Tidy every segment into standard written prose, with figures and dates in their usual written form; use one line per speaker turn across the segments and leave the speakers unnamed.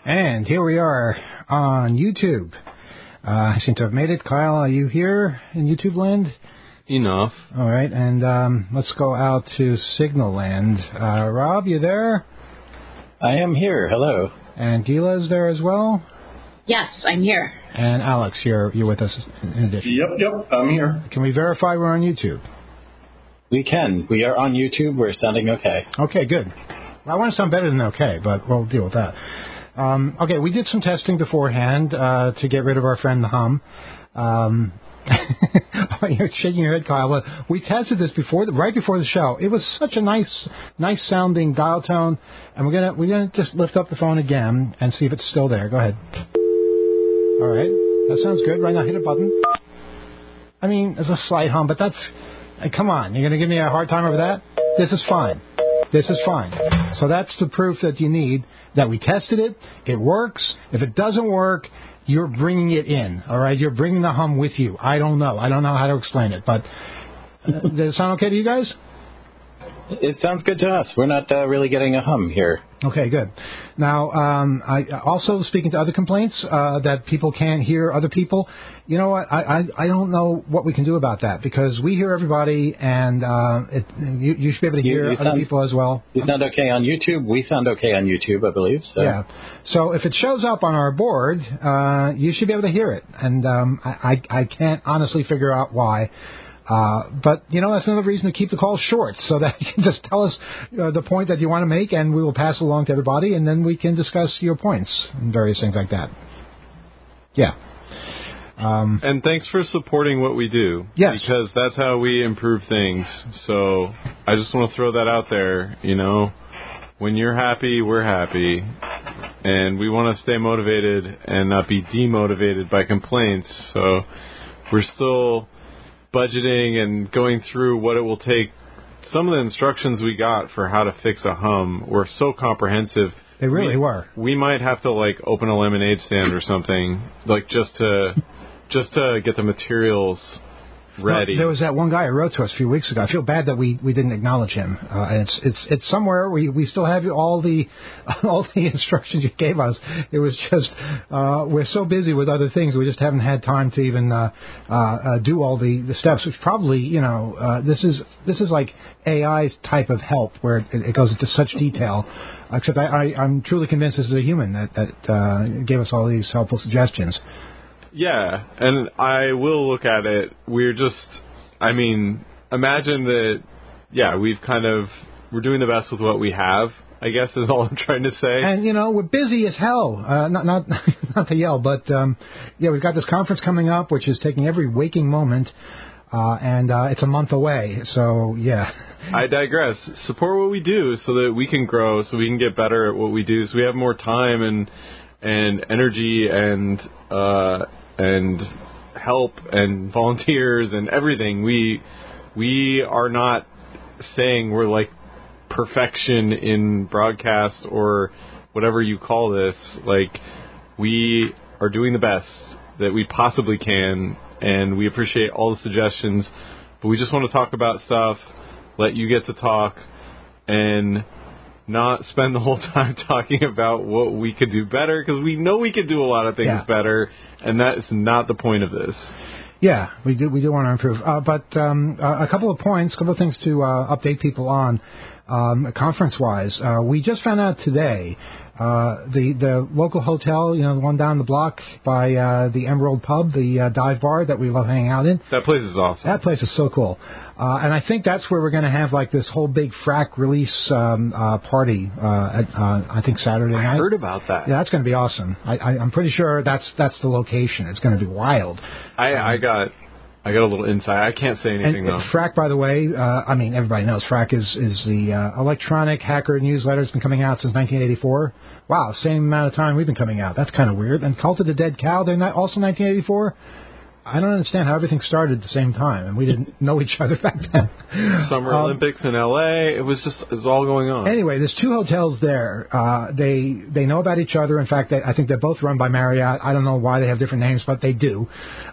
And here we are on YouTube. I seem to have made it. Kyle, are you here in YouTube land?
Enough.
All right, and let's go out to Signal land. Rob, you there?
I am here. Hello.
And Gila's there as well?
Yes, I'm here.
And Alex, you're with us in addition.
Yep, I'm here.
Can we verify we're on YouTube?
We can. We are on YouTube. We're sounding okay.
Okay, good. I want to sound better than okay, but we'll deal with that. Okay, we did some testing beforehand to get rid of our friend the hum. You're shaking your head, Kyle. But we tested this right before the show. It was such a nice sounding dial tone, and we're gonna just lift up the phone again and see if it's still there. Go ahead. All right, that sounds good. Right now, hit a button. I mean, there's a slight hum, but that's. Come on, you're gonna give me a hard time over that? This is fine. This is fine. So that's the proof that you need, that we tested it, it works. If it doesn't work, you're bringing it in, all right? You're bringing the hum with you. I don't know how to explain it, but does it sound okay to you guys?
It sounds good to us. We're not really getting a hum here.
Okay, good. Now, I also speaking to other complaints that people can't hear other people. You know what? I don't know what we can do about that because we hear everybody, and you should be able to hear other people as well.
You sound okay on YouTube. We sound okay on YouTube, I believe. So.
Yeah. So if it shows up on our board, you should be able to hear it, and I can't honestly figure out why. But, that's another reason to keep the call short, so that you can just tell us the point that you want to make, and we will pass it along to everybody, and then we can discuss your points and various things like that. Yeah.
And thanks for supporting what we do.
Yes.
Because that's how we improve things. So I just want to throw that out there, When you're happy, we're happy. And we want to stay motivated and not be demotivated by complaints. So we're still budgeting and going through what it will take. Some of the instructions we got for how to fix a hum were so comprehensive.
They really were.
We might have to open a lemonade stand or something, just to get the materials ready.
No, there was that one guy who wrote to us a few weeks ago. I feel bad that we didn't acknowledge him. And it's somewhere. We still have all the instructions you gave us. It was just we're so busy with other things we just haven't had time to even do all the steps. Which probably this is like AI's type of help where it goes into such detail. Except I'm truly convinced this is a human that gave us all these helpful suggestions.
Yeah, and I will look at it. Imagine that, we're doing the best with what we have, I guess is all I'm trying to say.
And, we're busy as hell. Not to yell, but, we've got this conference coming up, which is taking every waking moment, and it's a month away, so, yeah.
I digress. Support what we do so that we can grow, so we can get better at what we do, so we have more time and energy and help and volunteers and everything. We are not saying we're like perfection in broadcast or whatever you call this. We are doing the best that we possibly can, and we appreciate all the suggestions, but we just want to talk about stuff, let you get to talk, and not spend the whole time talking about what we could do better, because we know we could do a lot of things better, and that is not the point of this.
Yeah, we do want to improve. But a couple of points, a couple of things to update people on conference-wise. We just found out today the local hotel, the one down the block by the Emerald Pub, the dive bar that we love hanging out in.
That place is awesome.
That place is so cool. And I think that's where we're going to have this whole big frack release party. I think Saturday night.
I heard about that.
Yeah, that's going to be awesome. I'm pretty sure that's the location. It's going to be wild.
I got a little insight. I can't say anything though.
Frack, by the way, everybody knows Frack is the electronic hacker newsletter. It's been coming out since 1984. Wow, same amount of time we've been coming out. That's kind of weird. And Cult of the Dead Cow, they're not also 1984. I don't understand how everything started at the same time, and we didn't know each other back then.
Summer Olympics in L.A., it was all going on. Anyway,
there's two hotels there. They know about each other. In fact, I think they're both run by Marriott. I don't know why they have different names, but they do.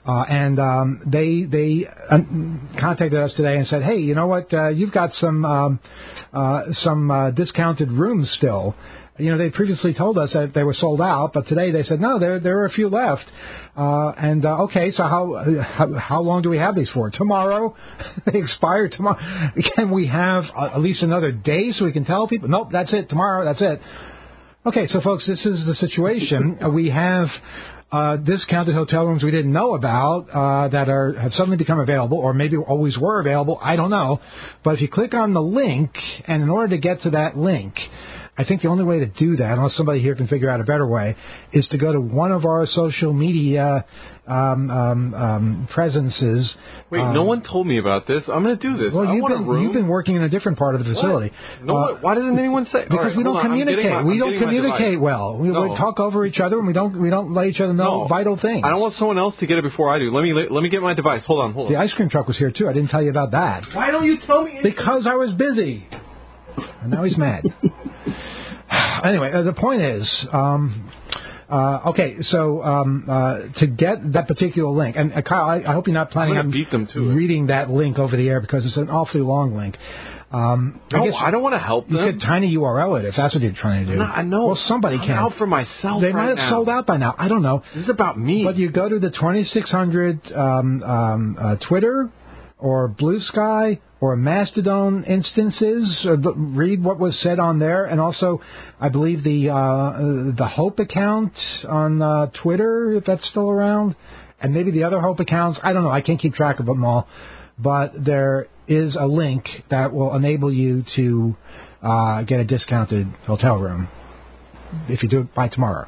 They contacted us today and said, hey, you know what, you've got some discounted rooms still. They previously told us that they were sold out, but today they said, no, there are a few left. Okay, so how long do we have these for? Tomorrow? They expire tomorrow. Can we have at least another day so we can tell people? Nope, that's it. Tomorrow, that's it. Okay, so folks, this is the situation. We have discounted hotel rooms we didn't know about that have suddenly become available, or maybe always were available. I don't know. But if you click on the link, and in order to get to that link, I think the only way to do that, unless somebody here can figure out a better way, is to go to one of our social media presences.
Wait, no one told me about this. I'm going to do this.
Well,
I want a room.
You've been working in a different part of the facility.
What? Why doesn't anyone say?
Because
right,
we don't communicate. We don't communicate well. We
No.
talk over each other, and we don't let each other know vital things.
I don't want someone else to get it before I do. Let me get my device. Hold on.
The ice cream truck was here too. I didn't tell you about that.
Why don't you tell me?
Because I was busy. And now he's mad. Anyway, the point is, okay, so to get that particular link, and Kyle, I hope you're not planning on
beat them to
reading that link over the air because it's an awfully long link.
I don't want to help them.
You could tiny URL it if that's what you're trying to do.
No, I know.
Well, somebody
I'm
can.
out for myself.
They might have sold out by now. I don't know.
This is about me.
But you go to the 2600 Twitter or Blue Sky or Mastodon instances, read what was said on there, and also, I believe the Hope account on Twitter, if that's still around, and maybe the other Hope accounts. I don't know. I can't keep track of them all, but there is a link that will enable you to get a discounted hotel room if you do it by tomorrow.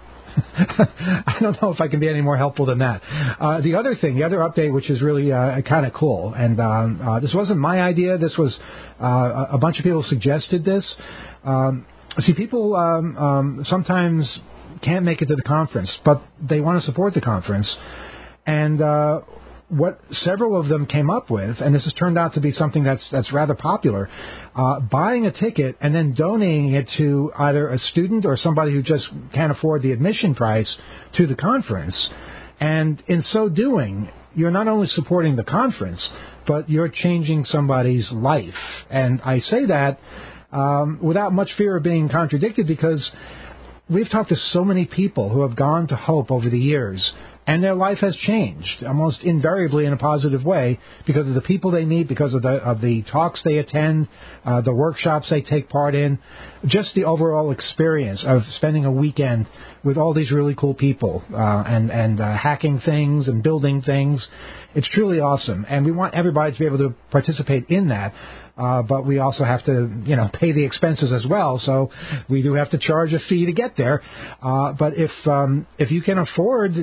I don't know if I can be any more helpful than that. The other update, which is really kind of cool, and this wasn't my idea. This was a bunch of people suggested this. See, people sometimes can't make it to the conference, but they want to support the conference. And what several of them came up with, and this has turned out to be something that's rather popular, buying a ticket and then donating it to either a student or somebody who just can't afford the admission price to the conference. And in so doing, you're not only supporting the conference, but you're changing somebody's life. And I say that without much fear of being contradicted, because we've talked to so many people who have gone to Hope over the years, and their life has changed almost invariably in a positive way because of the people they meet, because of the talks they attend, the workshops they take part in, just the overall experience of spending a weekend with all these really cool people and hacking things and building things. It's truly awesome, and we want everybody to be able to participate in that. But we also have to, pay the expenses as well. So we do have to charge a fee to get there. But if you can afford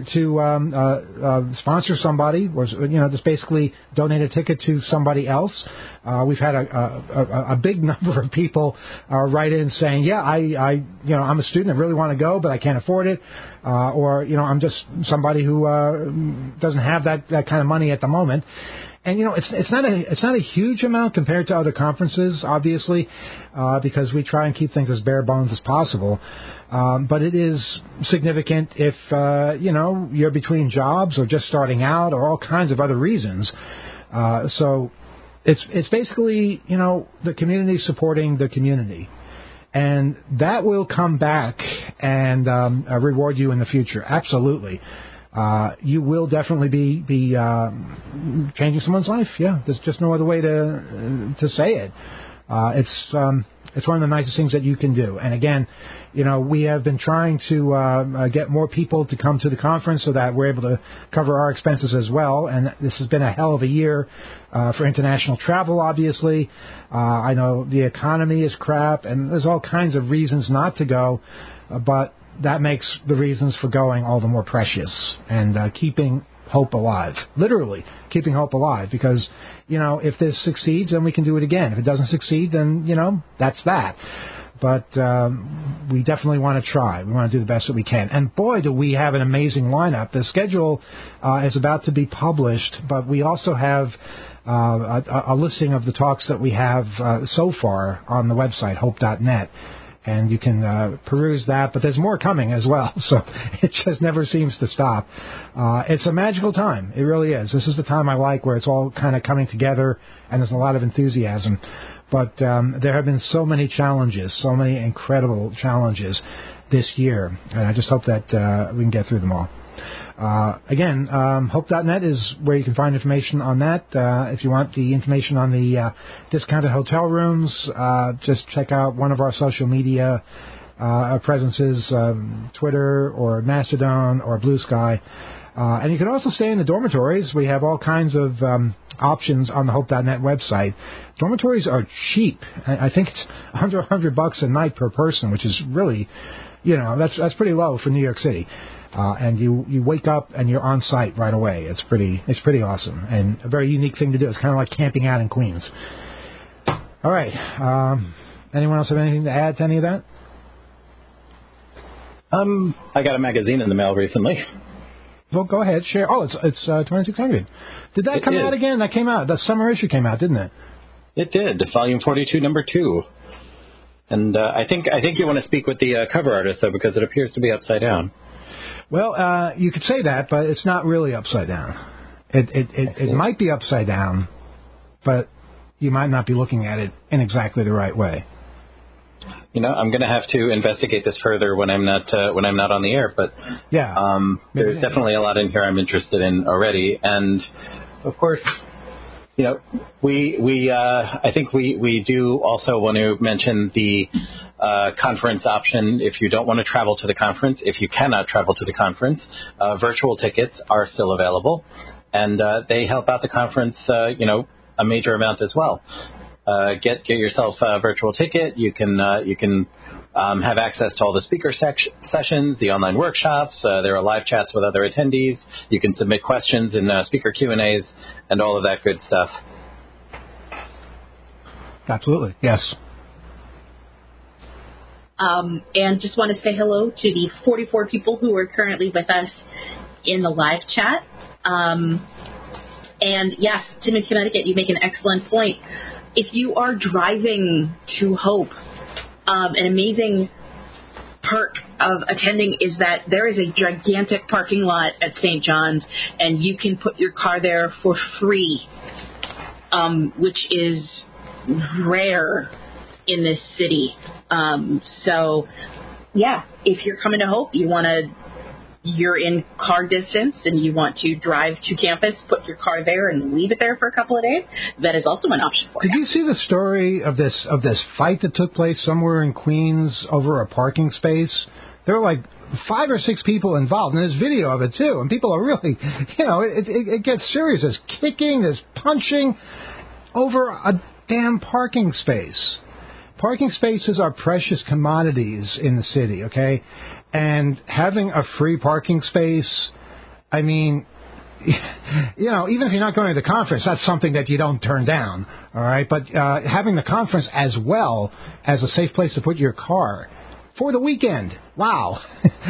to sponsor somebody, or just basically donate a ticket to somebody else, we've had a big number of people write in saying, yeah, I'm a student, I really want to go, but I can't afford it. Or I'm just somebody who doesn't have that kind of money at the moment. And it's not a huge amount compared to other conferences, obviously, because we try and keep things as bare bones as possible. But it is significant if you're between jobs or just starting out or all kinds of other reasons. So it's basically the community supporting the community, and that will come back and reward you in the future. Absolutely. You will definitely be changing someone's life. Yeah, there's just no other way to say it. It's one of the nicest things that you can do. And again, we have been trying to get more people to come to the conference so that we're able to cover our expenses as well. And this has been a hell of a year for international travel, obviously. I know the economy is crap, and there's all kinds of reasons not to go, but that makes the reasons for going all the more precious, and keeping hope alive. Literally, keeping hope alive, because, if this succeeds, then we can do it again. If it doesn't succeed, then, that's that. But we definitely want to try. We want to do the best that we can. And boy, do we have an amazing lineup. The schedule is about to be published, but we also have a listing of the talks that we have so far on the website, hope.net. And you can peruse that, but there's more coming as well, so it just never seems to stop. It's a magical time. It really is. This is the time I like, where it's all kind of coming together, and there's a lot of enthusiasm. But there have been so many challenges, so many incredible challenges this year, and I just hope that we can get through them all. Again, hope.net is where you can find information on that. If you want the information on the discounted hotel rooms, just check out one of our social media presences, Twitter or Mastodon or Blue Sky. And you can also stay in the dormitories. We have all kinds of options on the Hope.net website. Dormitories are cheap. I think it's under $100 a night per person, which is really, that's pretty low for New York City. And you wake up and you're on site right away. It's pretty awesome and a very unique thing to do. It's kind of like camping out in Queens. All right. Anyone else have anything to add to any of that?
I got a magazine in the mail recently.
Well, go ahead, share. Oh, it's 2600. Did that come out again? That came out. The summer issue came out, didn't it?
It did. Volume 42, number 2. And I think you want to speak with the cover artist though, because it appears to be upside down.
Well, you could say that, but it's not really upside down. It might be upside down, but you might not be looking at it in exactly the right way.
I'm going to have to investigate this further when I'm not on the air. But there's definitely a lot in here I'm interested in already. And of course, I think we do also want to mention the conference option. If you don't want to travel to the conference, if you cannot travel to the conference, virtual tickets are still available, and they help out the conference, a major amount as well. Get yourself a virtual ticket. You can have access to all the speaker sessions, the online workshops. There are live chats with other attendees. You can submit questions in speaker Q&As and all of that good stuff.
Absolutely, yes.
And just want to say hello to the 44 people who are currently with us in the live chat. And yes, Tim in Connecticut, you make an excellent point. If you are driving to Hope, an amazing perk of attending is that there is a gigantic parking lot at St. John's, and you can put your car there for free, which is rare in this city. So, yeah, if you're coming to Hope, you're in car distance and you want to drive to campus, put your car there and leave it there for a couple of days, that is also an option for you.
Did you see the story of this fight that took place somewhere in Queens over a parking space? There were like 5 or 6 people involved, and there's video of it too, and people are really, it gets serious. There's kicking, there's punching over a damn parking space. Parking spaces are precious commodities in the city, okay? And having a free parking space, I mean, even if you're not going to the conference, that's something that you don't turn down, all right? But having the conference as well as a safe place to put your car for the weekend, wow.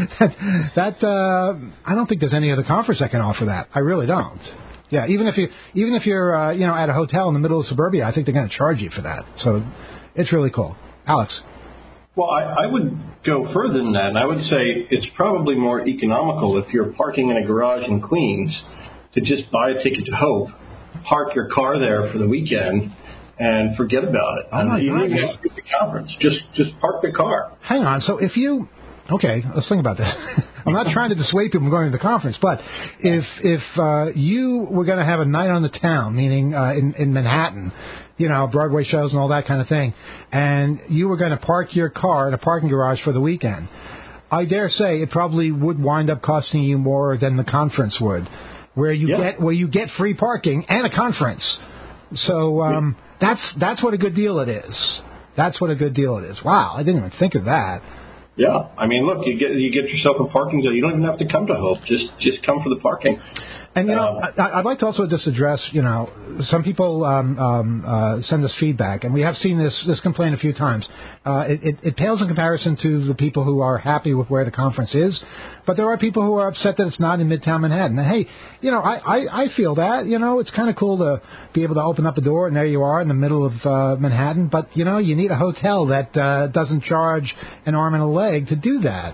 that I don't think there's any other conference that can offer that. I really don't. Yeah, even if you're at a hotel in the middle of suburbia, I think they're going to charge you for that. So it's really cool. Alex.
Well, I would go further than that, and I would say it's probably more economical if you're parking in a garage in Queens to just buy a ticket to Hope, park your car there for the weekend, and forget about it.
Oh my
you
God.
don't even have to get the conference. Just park the car.
Hang on. So if you... Okay, let's think about this. I'm not trying to dissuade people from going to the conference, but if you were going to have a night on the town, meaning in Manhattan, Broadway shows and all that kind of thing, and you were going to park your car in a parking garage for the weekend, I dare say it probably would wind up costing you more than the conference would, where you get free parking and a conference. So that's what a good deal it is. That's what a good deal it is. Wow, I didn't even think of that.
Yeah, I mean, look, you get yourself a parking zone. You don't even have to come to Hope. Just come for the parking.
And I'd like to also just address, some people send us feedback, and we have seen this complaint a few times. It pales in comparison to the people who are happy with where the conference is, but there are people who are upset that it's not in Midtown Manhattan. And hey, I feel that. It's kind of cool to be able to open up the door and there you are in the middle of Manhattan. But you need a hotel that doesn't charge an arm and a leg to do that.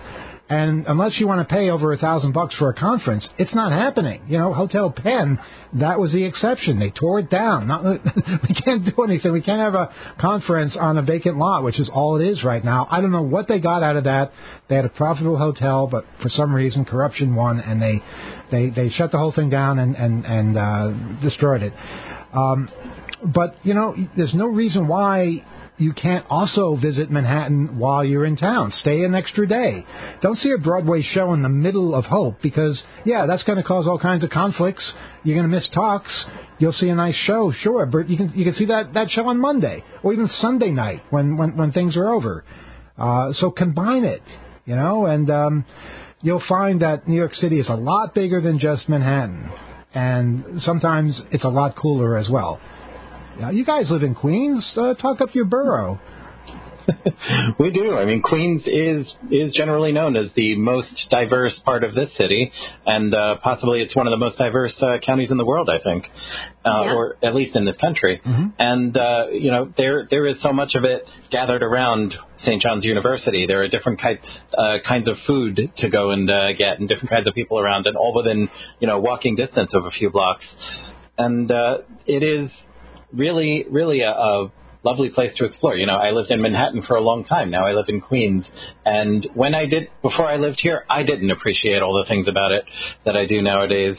And unless you want to pay over $1,000 for a conference, it's not happening. Hotel Penn, that was the exception. They tore it down. We can't do anything. We can't have a conference on a vacant lot, which is all it is right now. I don't know what they got out of that. They had a profitable hotel, but for some reason corruption won, and they shut the whole thing down and destroyed it. But there's no reason why you can't also visit Manhattan while you're in town. Stay an extra day. Don't see a Broadway show in the middle of Hope because, that's going to cause all kinds of conflicts. You're going to miss talks. You'll see a nice show, sure, but you can see that show on Monday or even Sunday night when things are over. So combine it, and you'll find that New York City is a lot bigger than just Manhattan, and sometimes it's a lot cooler as well. You guys live in Queens. Talk up your borough.
We do. I mean, Queens is generally known as the most diverse part of this city, and possibly it's one of the most diverse counties in the world, I think, or at least in this country. Mm-hmm. And there is so much of it gathered around St. John's University. There are different kinds of food to go and get, and different kinds of people around, and all within walking distance of a few blocks. And it is really, really a lovely place to explore. I lived in Manhattan for a long time. Now I live in Queens. And before I lived here, I didn't appreciate all the things about it that I do nowadays.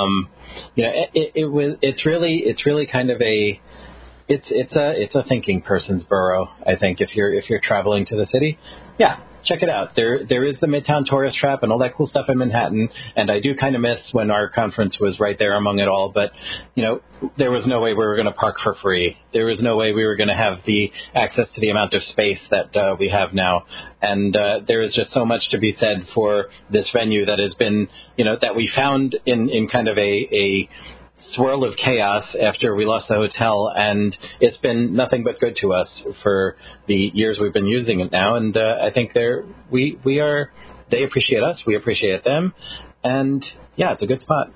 It's really kind of it's a thinking person's borough, I think, if you're traveling to the city. Yeah. Check it out. There is the Midtown Tourist Trap and all that cool stuff in Manhattan, and I do kind of miss when our conference was right there among it all, but, there was no way we were going to park for free. There was no way we were going to have the access to the amount of space that we have now, and there is just so much to be said for this venue that has been, that we found in kind of a swirl of chaos after we lost the hotel, and it's been nothing but good to us for the years we've been using it now. And I think they appreciate us, we appreciate them, and it's a good spot.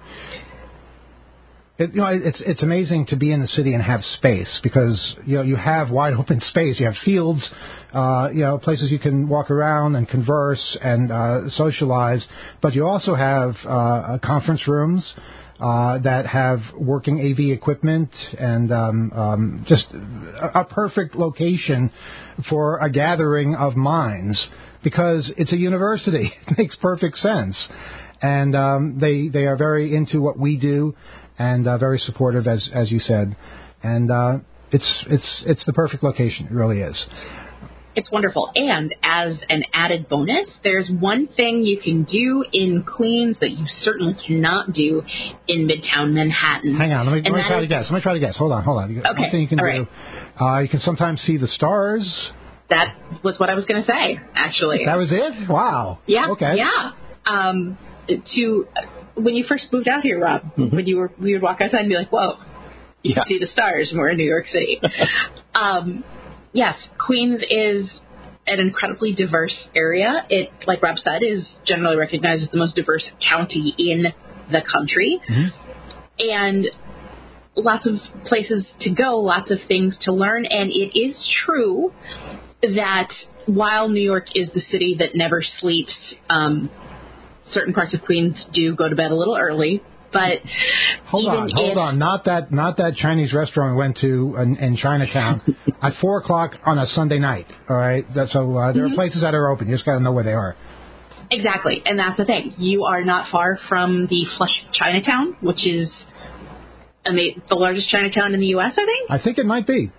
It's amazing to be in the city and have space because you have wide open space. You have fields, places you can walk around and converse and socialize, but you also have conference rooms that have working AV equipment and just a perfect location for a gathering of minds because it's a university. It makes perfect sense. And they are very into what we do and very supportive, as you said. And it's the perfect location. It really is.
It's wonderful. And as an added bonus, there's one thing you can do in Queens that you certainly cannot do in Midtown Manhattan.
Hang on. Let me try to guess. Hold on.
Okay.
One thing you can do. You can sometimes see the stars.
That was what I was going to say, actually.
That was it? Wow.
Yeah.
Okay.
Yeah. When you first moved out here, Rob, mm-hmm. we would walk outside and be like, whoa, you can see the stars, and we're in New York City. Yes, Queens is an incredibly diverse area. It, like Rob said, is generally recognized as the most diverse county in the country. Mm-hmm. And lots of places to go, lots of things to learn. And it is true that while New York is the city that never sleeps, certain parts of Queens do go to bed a little early. But
hold on, not that Chinese restaurant we went to in Chinatown at 4:00 on a Sunday night. All right, there are places that are open. You just got to know where they are.
Exactly, and that's the thing. You are not far from the Flush Chinatown, which is the largest Chinatown in the U.S. I
think it might be.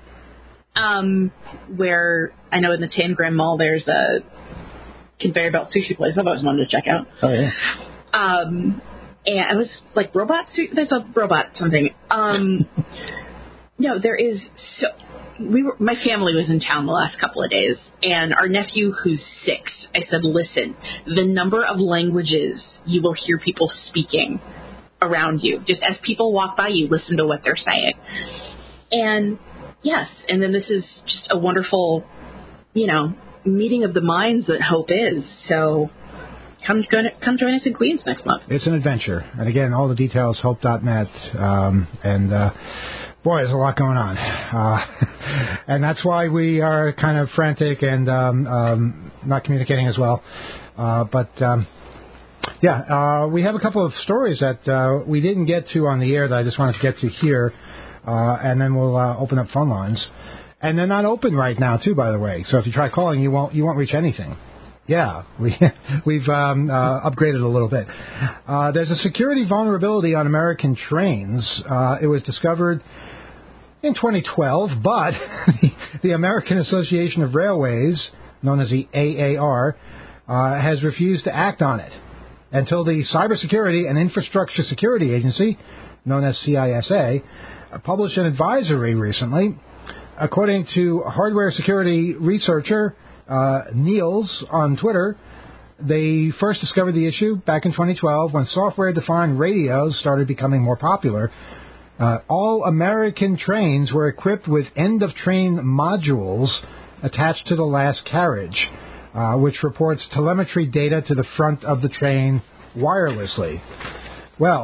Where I know in the Tangram Mall there's a conveyor belt sushi place I've always wanted to check out.
Oh yeah.
And I was like, there's a robot something. No, there is my family was in town the last couple of days, and our nephew, who's 6, I said, listen, the number of languages you will hear people speaking around you, just as people walk by you, listen to what they're saying. And yes, and then this is just a wonderful, meeting of the minds that Hope is. So Come join us in Queens next month.
It's an adventure. And again, all the details, hope.net. Boy, there's a lot going on. And that's why we are kind of frantic and not communicating as well. We have a couple of stories that we didn't get to on the air that I just wanted to get to here, and then we'll open up phone lines. And they're not open right now, too, by the way. So if you try calling, you won't reach anything. Yeah, we've upgraded a little bit. There's a security vulnerability on American trains. It was discovered in 2012, but the American Association of Railways, known as the AAR, has refused to act on it until the Cybersecurity and Infrastructure Security Agency, known as CISA, published an advisory recently. According to hardware security researcher Niels on Twitter, they first discovered the issue back in 2012 when software-defined radios started becoming more popular. All American trains were equipped with end-of-train modules attached to the last carriage, which reports telemetry data to the front of the train wirelessly. Well,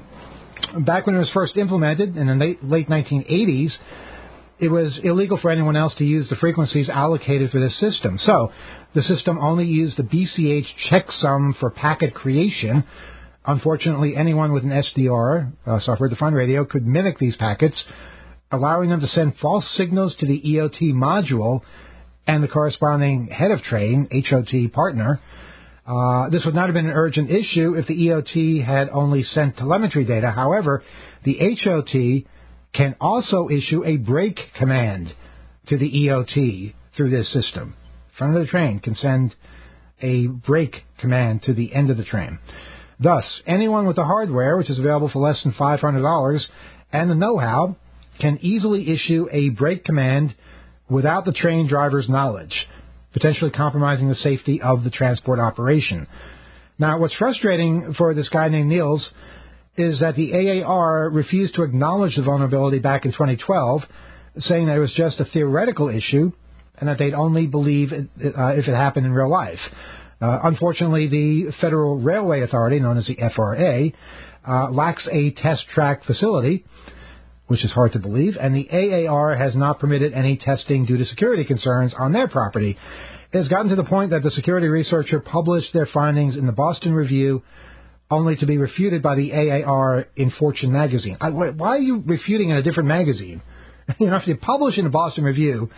back when it was first implemented in the late 1980s, it was illegal for anyone else to use the frequencies allocated for this system. So the system only used the BCH checksum for packet creation. Unfortunately, anyone with an SDR, software-defined radio, could mimic these packets, allowing them to send false signals to the EOT module and the corresponding head of train, HOT partner. This would not have been an urgent issue if the EOT had only sent telemetry data. However, the HOT can also issue a brake command to the EOT through this system. Front of the train can send a brake command to the end of the train. Thus, anyone with the hardware, which is available for less than $500, and the know-how, can easily issue a brake command without the train driver's knowledge, potentially compromising the safety of the transport operation. Now, what's frustrating for this guy named Niels is that the AAR refused to acknowledge the vulnerability back in 2012, saying that it was just a theoretical issue and that they'd only believe it if it happened in real life. Unfortunately, the Federal Railway Authority, known as the FRA, lacks a test track facility, which is hard to believe, and the AAR has not permitted any testing due to security concerns on their property. It has gotten to the point that the security researcher published their findings in the Boston Review, only to be refuted by the AAR in Fortune magazine. Why are you refuting in a different magazine? If you publish in the Boston Review,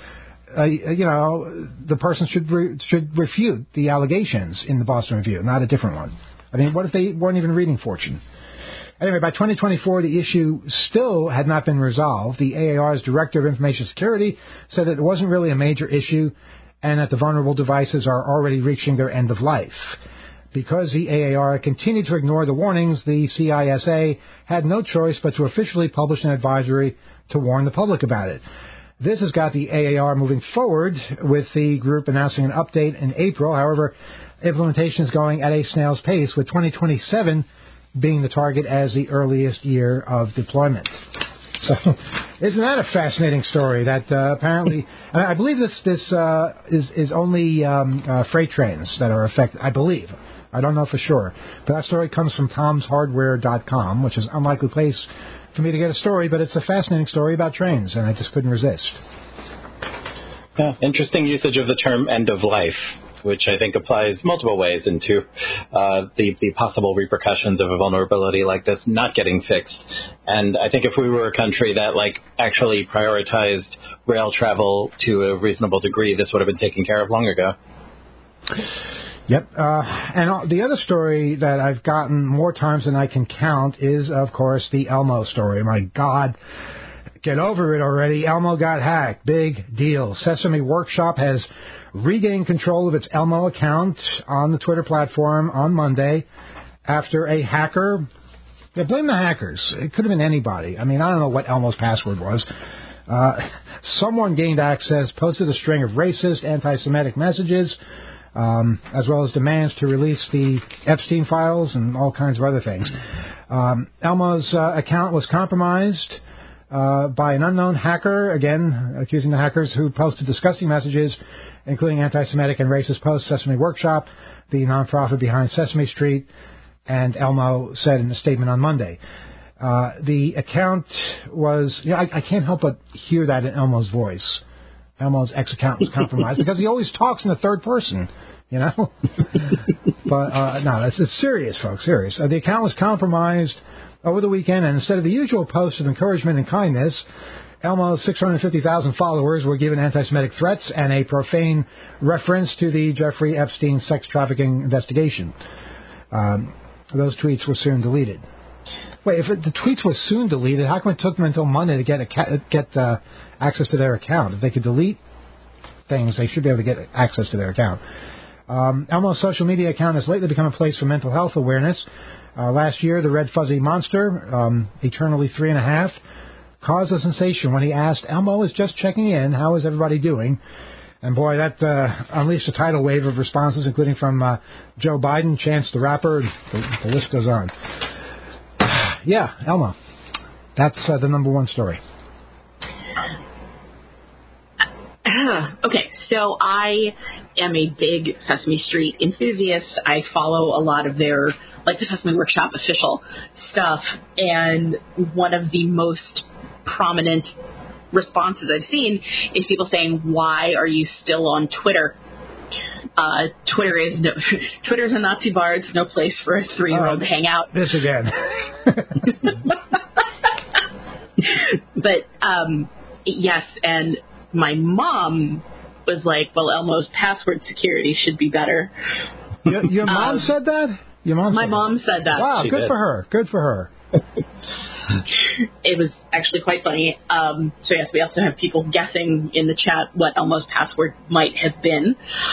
the person should refute the allegations in the Boston Review, not a different one. I mean, what if they weren't even reading Fortune? Anyway, by 2024, the issue still had not been resolved. The AAR's Director of Information Security said that it wasn't really a major issue and that the vulnerable devices are already reaching their end of life. Because the AAR continued to ignore the warnings, the CISA had no choice but to officially publish an advisory to warn the public about it. This has got the AAR moving forward, with the group announcing an update in April. However, implementation is going at a snail's pace, with 2027 being the target as the earliest year of deployment. So, isn't that a fascinating story? That apparently, I believe this is only freight trains that are affected. I believe. I don't know for sure. But that story comes from tomshardware.com, which is an unlikely place for me to get a story, but it's a fascinating story about trains, and I just couldn't resist.
Yeah, interesting usage of the term end of life, which I think applies multiple ways into the possible repercussions of a vulnerability like this not getting fixed. And I think if we were a country that actually prioritized rail travel to a reasonable degree, this would have been taken care of long ago.
Yep. And the other story that I've gotten more times than I can count is, of course, the Elmo story. My God, get over it already. Elmo got hacked. Big deal. Sesame Workshop has regained control of its Elmo account on the Twitter platform on Monday after a hacker. Yeah, blame the hackers. It could have been anybody. I mean, I don't know what Elmo's password was. Someone gained access, posted a string of racist, anti-Semitic messages, as well as demands to release the Epstein files and all kinds of other things. Elmo's account was compromised by an unknown hacker, again, accusing the hackers who posted disgusting messages, including anti-Semitic and racist posts. Sesame Workshop, the nonprofit behind Sesame Street, and Elmo said in a statement on Monday. The account was, I can't help but hear that in Elmo's voice. Elmo's ex-account was compromised because he always talks in the third person. you know? But, no, it's serious, folks, serious. The account was compromised over the weekend, and instead of the usual posts of encouragement and kindness, Elmo's 650,000 followers were given anti-Semitic threats and a profane reference to the Jeffrey Epstein sex trafficking investigation. Those tweets were soon deleted. Wait, if the tweets were soon deleted, how come it took them until Monday to get access to their account? If they could delete things, they should be able to get access to their account. Elmo's social media account has lately become a place for mental health awareness. Last year, the red fuzzy monster, eternally 3.5, caused a sensation when he asked, Elmo is just checking in, how is everybody doing? And boy, that unleashed a tidal wave of responses, including from Joe Biden, Chance the Rapper, the list goes on. Yeah, Elmo. That's the number one story.
Okay, so I am a big Sesame Street enthusiast. I follow a lot of their, like the Sesame Workshop official stuff, and one of the most prominent responses I've seen is people saying, why are you still on Twitter? Twitter's a Nazi bar. It's no place for a 3-year-old to hang out.
This again.
But, yes, and my mom was like, well, Elmo's password security should be better.
Your mom said that?
My mom said that.
Wow, good for her. Good for her.
It was actually quite funny. So, yes, we also have people guessing in the chat what Elmo's password might have been.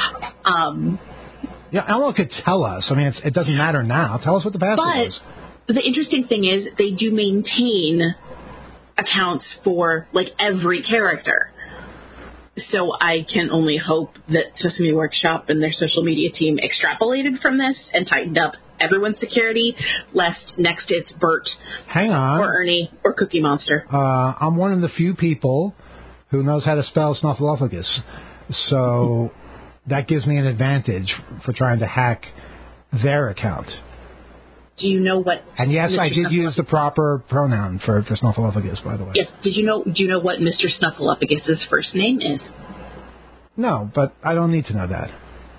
Yeah, Elmo could tell us. I mean, it doesn't matter now. Tell us what the password is.
But the interesting thing is they do maintain accounts for, like, every character. So I can only hope that Sesame Workshop and their social media team extrapolated from this and tightened up everyone's security, lest next it's Bert
Hang on.
or Ernie or Cookie Monster.
I'm one of the few people who knows how to spell Snuffleupagus. So that gives me an advantage for trying to hack their account.
Do you know what...
And yes,
Mr.
I did use the proper pronoun for Snuffleupagus, by the way.
Yes. Do you know what Mr. Snuffleupagus's first name is?
No, but I don't need to know that.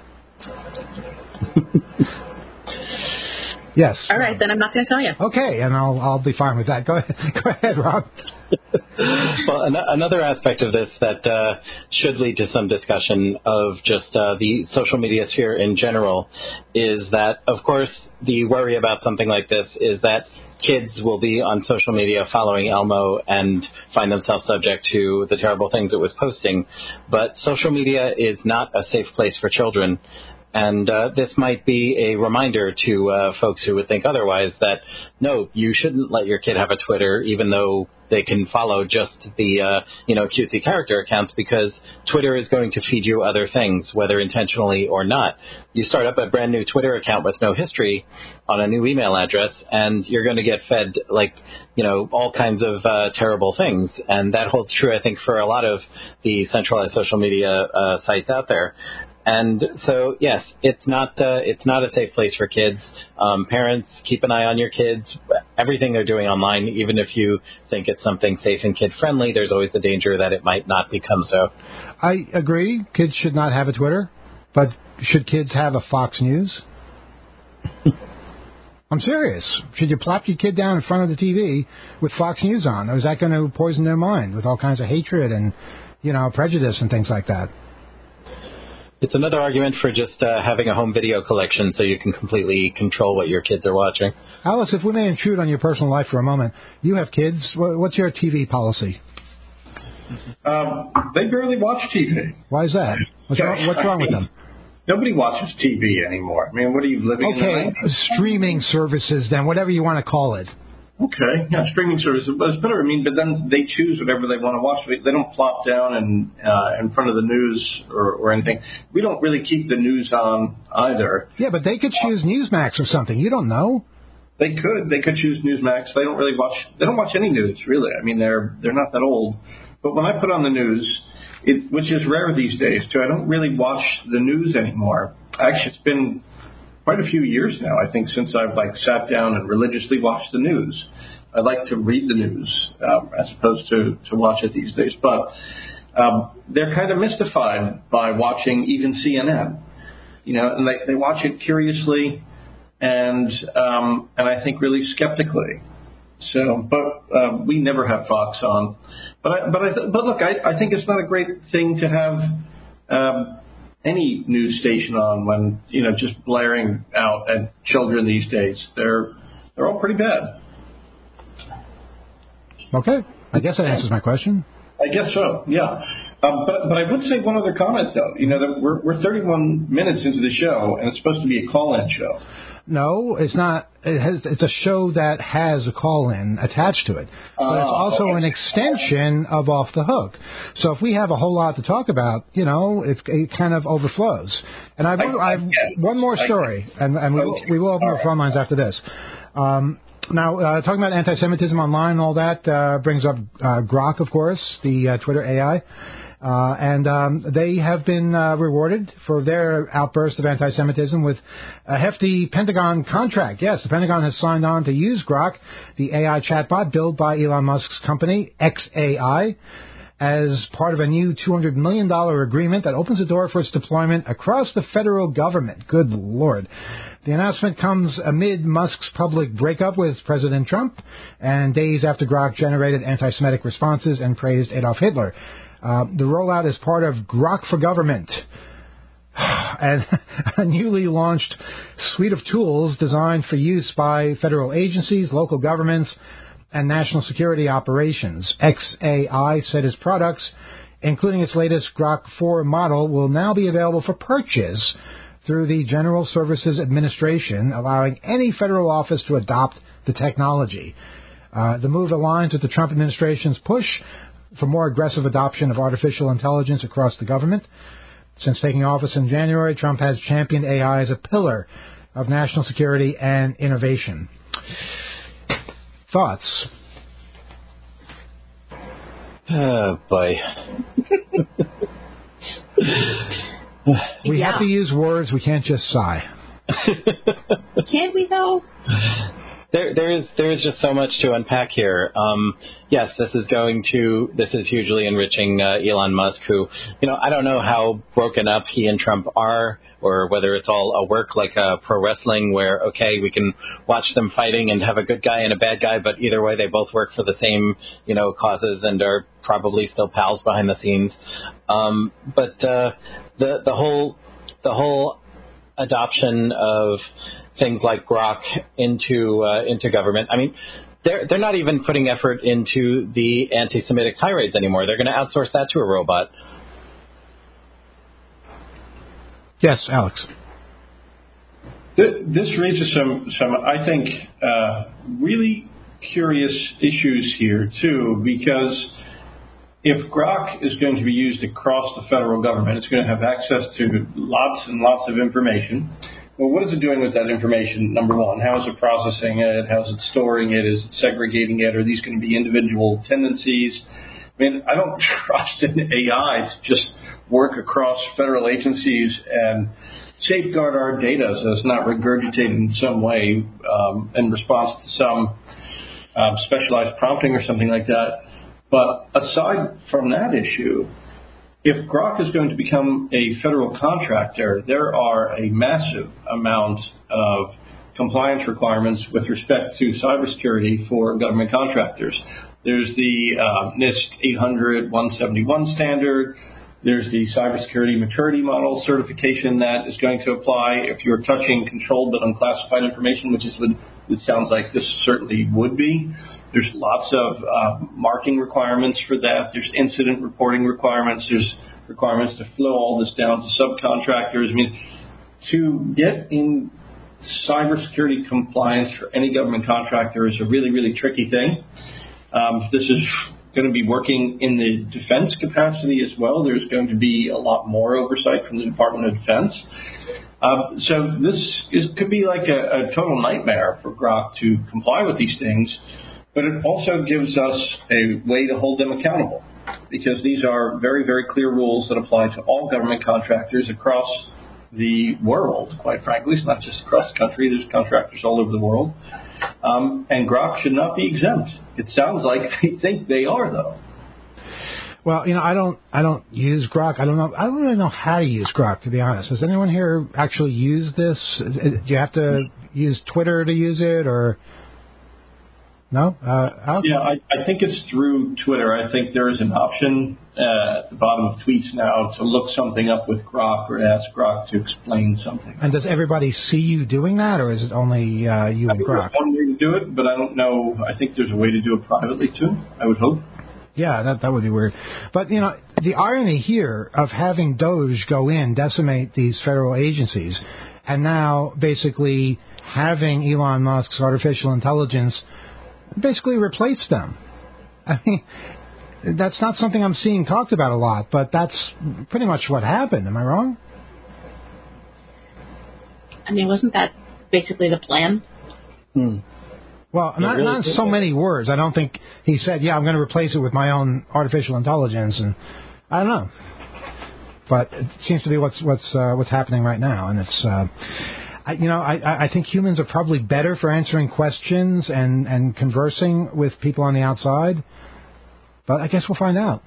Yes.
All right, then I'm not going to tell you.
Okay, and I'll be fine with that. Go ahead, Rob.
Well, another aspect of this that should lead to some discussion of just the social media sphere in general is that, of course, the worry about something like this is that kids will be on social media following Elmo and find themselves subject to the terrible things it was posting. But social media is not a safe place for children. And this might be a reminder to folks who would think otherwise that, no, you shouldn't let your kid have a Twitter, even though they can follow just the, cutesy character accounts, because Twitter is going to feed you other things, whether intentionally or not. You start up a brand new Twitter account with no history on a new email address, and you're going to get fed, all kinds of terrible things. And that holds true, I think, for a lot of the centralized social media sites out there. And so, yes, it's not a safe place for kids. Parents, keep an eye on your kids. Everything they're doing online, even if you think it's something safe and kid-friendly, there's always the danger that it might not become so.
I agree. Kids should not have a Twitter, but should kids have a Fox News? I'm serious. Should you plop your kid down in front of the TV with Fox News on? Or is that going to poison their mind with all kinds of hatred and, prejudice and things like that?
It's another argument for just having a home video collection so you can completely control what your kids are watching.
Alice, if we may intrude on your personal life for a moment, you have kids. What's your TV policy?
They barely watch TV.
Why is that? What's wrong with them?
Nobody watches TV anymore. I mean, what are you living in?
Okay, streaming services then, whatever you want to call it.
Okay, yeah, streaming services, but it's better. I mean, but then they choose whatever they want to watch. They don't plop down and in front of the news or anything. We don't really keep the news on either.
Yeah, but they could choose Newsmax or something. You don't know.
They could choose Newsmax. They don't really watch. They don't watch any news really. I mean, they're not that old. But when I put on the news, which is rare these days too, I don't really watch the news anymore. Actually, it's been quite a few years now, I think, since I've sat down and religiously watched the news. I like to read the news as opposed to watch it these days. But they're kind of mystified by watching even CNN. and they watch it curiously and I think really skeptically. So, but we never have Fox on. But look, I think it's not a great thing to have any news station on when just blaring out at children these days. They're all pretty bad.
Okay, I guess that answers my question.
I guess so. Yeah. But I would say one other comment though. That we're 31 minutes into the show and it's supposed to be a call-in show.
No, it's not. It's a show that has a call-in attached to it. But it's also an extension of Off the Hook. So if we have a whole lot to talk about, it kind of overflows. And I have one more story, and we will open the phone lines after this. Now, talking about anti-Semitism online and all that brings up Grok, of course, the Twitter AI. And they have been rewarded for their outburst of anti-Semitism with a hefty Pentagon contract. Yes, the Pentagon has signed on to use Grok, the AI chatbot built by Elon Musk's company, xAI, as part of a new $200 million agreement that opens the door for its deployment across the federal government. Good Lord. The announcement comes amid Musk's public breakup with President Trump and days after Grok generated anti-Semitic responses and praised Adolf Hitler. The rollout is part of Grok for Government, and a newly launched suite of tools designed for use by federal agencies, local governments, and national security operations. xAI said its products, including its latest Grok 4 model, will now be available for purchase through the General Services Administration, allowing any federal office to adopt the technology. The move aligns with the Trump administration's push for more aggressive adoption of artificial intelligence across the government. Since taking office in January, Trump has championed AI as a pillar of national security and innovation. Thoughts?
Oh, boy.
We have to use words. We can't just sigh.
Can't we, though?
There is just so much to unpack here. Yes, this is hugely enriching Elon Musk, who, I don't know how broken up he and Trump are, or whether it's all a work like pro wrestling where, okay, we can watch them fighting and have a good guy and a bad guy, but either way they both work for the same, causes and are probably still pals behind the scenes. But the whole adoption of things like Grok into government. I mean, they're not even putting effort into the anti-Semitic tirades anymore. They're going to outsource that to a robot.
Yes, Alex.
This raises some I think, really curious issues here too, because if Grok is going to be used across the federal government, it's going to have access to lots and lots of information. Well, what is it doing with that information, number one? How is it processing it? How is it storing it? Is it segregating it? Are these going to be individual tendencies? I mean, I don't trust an AI to just work across federal agencies and safeguard our data so it's not regurgitated in some way in response to some specialized prompting or something like that. But aside from that issue, if Grok is going to become a federal contractor, there are a massive amount of compliance requirements with respect to cybersecurity for government contractors. There's the NIST 800-171 standard. There's the cybersecurity maturity model certification that is going to apply if you're touching controlled but unclassified information, which is what it sounds like this certainly would be. There's lots of marking requirements for that. There's incident reporting requirements. There's requirements to flow all this down to subcontractors. I mean, to get in cybersecurity compliance for any government contractor is a really, really tricky thing. This is going to be working in the defense capacity as well. There's going to be a lot more oversight from the Department of Defense. So this could be like a total nightmare for Grok to comply with these things, but it also gives us a way to hold them accountable, because these are very, very clear rules that apply to all government contractors across the world, quite frankly. It's not just across the country. There's contractors all over the world. And Grok should not be exempt. It sounds like they think they are, though.
Well, I don't use Grok. I don't really know how to use Grok, to be honest. Does anyone here actually use this? Do you have to use Twitter to use it, or no?
Yeah, I think it's through Twitter. I think there is an option at the bottom of tweets now to look something up with Grok or ask Grok to explain something.
And does everybody see you doing that, or is it only you and Grok?
There's one way to do it, but I don't know. I think there's a way to do it privately too. I would hope.
Yeah, that would be weird. But, the irony here of having Doge go in, decimate these federal agencies, and now basically having Elon Musk's artificial intelligence basically replace them. I mean, that's not something I'm seeing talked about a lot, but that's pretty much what happened. Am I wrong?
I mean, wasn't that basically the plan?
Well, not in so many words. I don't think he said, "Yeah, I'm going to replace it with my own artificial intelligence," and I don't know. But it seems to be what's happening right now, and it's. I think humans are probably better for answering questions and conversing with people on the outside, but I guess we'll find out.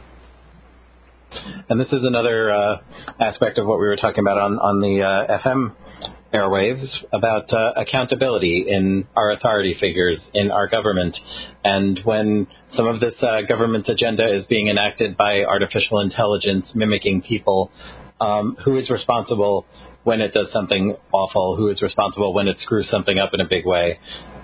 And this is another aspect of what we were talking about on the FM airwaves about accountability in our authority figures in our government. And when some of this government's agenda is being enacted by artificial intelligence mimicking people, who is responsible when it does something awful? Who is responsible when it screws something up in a big way?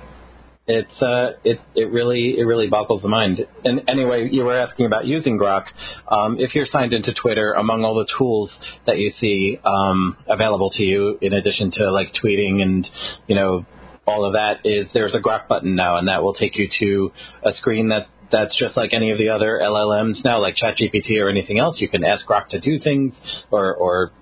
It really boggles the mind. And anyway, you were asking about using Grok. If you're signed into Twitter, among all the tools that you see available to you, in addition to like tweeting and all of that, there's a Grok button now, and that will take you to a screen that's just like any of the other LLMs now, like ChatGPT or anything else. You can ask Grok to do things, or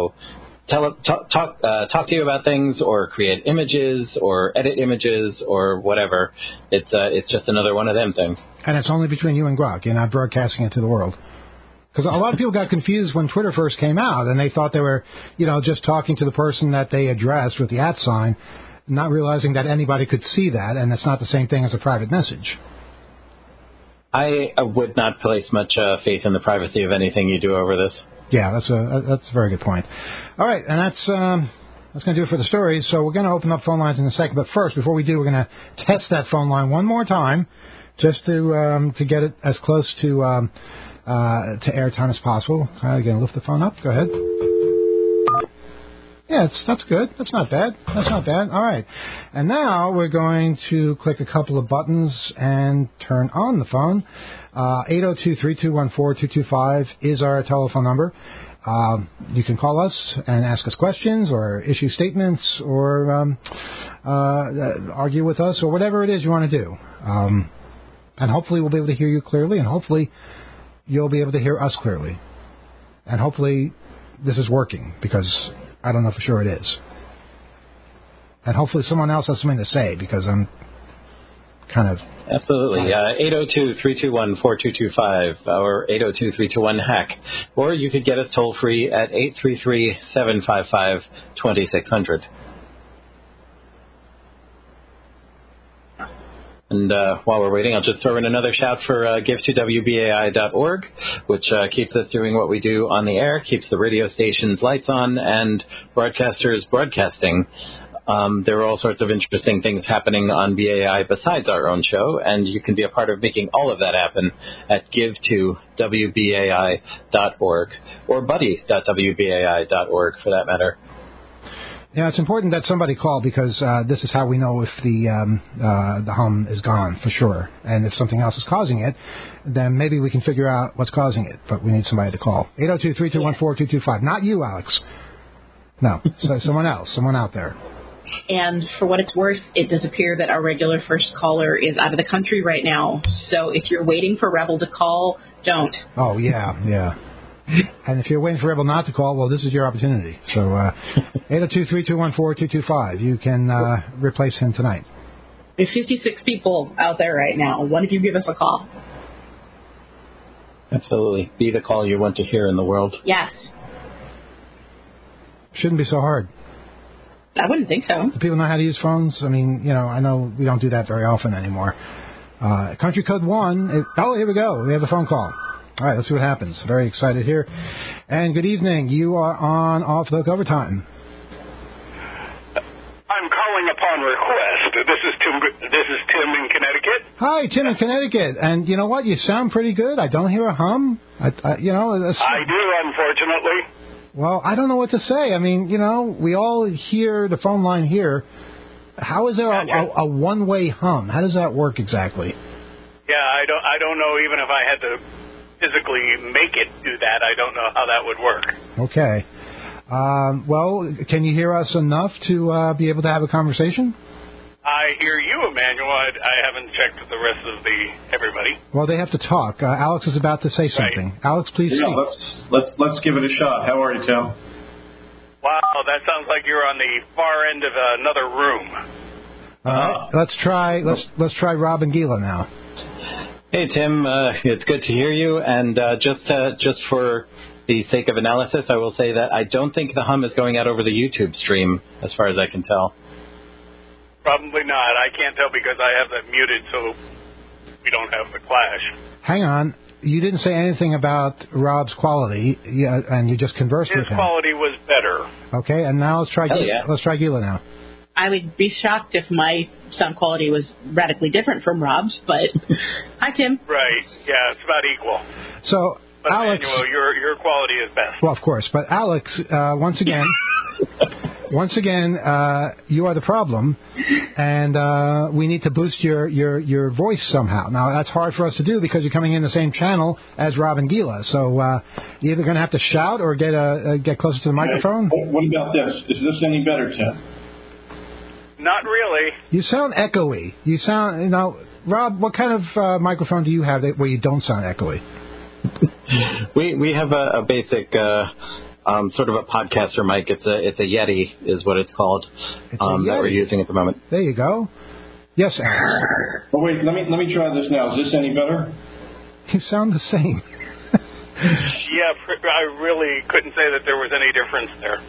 talk to you about things, or create images, or edit images, or whatever. It's just another one of them things.
And it's only between you and Grok. You're not broadcasting it to the world. Because a lot of people got confused when Twitter first came out, and they thought they were, just talking to the person that they addressed with the @ sign, not realizing that anybody could see that, and it's not the same thing as a private message.
I would not place much faith in the privacy of anything you do over this.
Yeah, that's a very good point. All right, and that's going to do it for the stories. So we're going to open up phone lines in a second. But first, before we do, we're going to test that phone line one more time, just to get it as close to airtime as possible. Going to lift the phone up. Go ahead. Yeah, that's good. That's not bad. All right. And now we're going to click a couple of buttons and turn on the phone. 802-321-4225 is our telephone number. You can call us and ask us questions or issue statements or argue with us or whatever it is you want to do. And hopefully we'll be able to hear you clearly, and hopefully you'll be able to hear us clearly. And hopefully this is working, because I don't know for sure it is. And hopefully someone else has something to say, because I'm kind of...
Absolutely. 802-321-4225 or 802-321-HACK. Or you could get us toll-free at 833-755-2600. And while we're waiting, I'll just throw in another shout for give2wbai.org, which keeps us doing what we do on the air, keeps the radio station's lights on, and broadcasters broadcasting. There are all sorts of interesting things happening on BAI besides our own show, and you can be a part of making all of that happen at give2wbai.org, or buddy.wbai.org for that matter.
Yeah, it's important that somebody call, because this is how we know if the hum is gone for sure. And if something else is causing it, then maybe we can figure out what's causing it. But we need somebody to call. 802-321-4225. Not you, Alex. No, so someone else, someone out there.
And for what it's worth, it does appear that our regular first caller is out of the country right now. So if you're waiting for Rebel to call, don't.
Oh, yeah. And if you're waiting for Rebel not to call, well, this is your opportunity. So 802-321-4225. You can replace him tonight.
There's 56 people out there right now. Why don't you give us a call?
Absolutely. Be the call you want to hear in the world.
Yes.
Shouldn't be so hard.
I wouldn't think so.
Do people know how to use phones? I mean, I know we don't do that very often anymore. Country code 1. Here we go. We have a phone call. All right, let's see what happens. Very excited here. And good evening. You are on Off the Hook Overtime.
I'm calling upon request. This is Tim in Connecticut.
Hi, Tim in Connecticut. And you know what? You sound pretty good. I don't hear a hum.
I do, unfortunately.
Well, I don't know what to say. I mean, we all hear the phone line here. How is there a one-way hum? How does that work exactly?
Yeah, I don't know. Even if I had to physically make it do that, I don't know how that would work.
Okay. Well, can you hear us enough to be able to have a conversation?
I hear you, Emmanuel. I haven't checked the rest of everybody.
Well, they have to talk. Alex is about to say something. Right. Alex, please speak.
Let's give it a shot. How are you, Tim?
Wow, that sounds like you're on the far end of another room.
All right. Let's try Rob and Gila now.
Hey, Tim. It's good to hear you. And just for the sake of analysis, I will say that I don't think the hum is going out over the YouTube stream, as far as I can tell.
Probably not. I can't tell because I have that muted, so we don't have the clash.
Hang on. You didn't say anything about Rob's quality, and you just conversed with him.
His quality was better.
Okay, and now let's try Gila now.
I would be shocked if my sound quality was radically different from Rob's, but hi, Tim.
Right. Yeah, it's about equal.
So,
but
Alex,
Emmanuel, your quality is best.
Well, of course. But Alex, once again, you are the problem, and we need to boost your voice somehow. Now, that's hard for us to do because you're coming in the same channel as Rob and Gila. So you're either going to have to shout or get closer to the microphone.
What about this? Is this any better, Tim?
Not really.
You sound echoey. You sound, Rob, what kind of microphone do you have where you don't sound echoey?
We have a basic sort of a podcaster mic. It's a Yeti is what it's called that we're using at the moment.
There you go. Yes, Alex.
Oh, wait, let me try this now. Is this any better?
You sound the same.
Yeah, I really couldn't say that there was any difference there.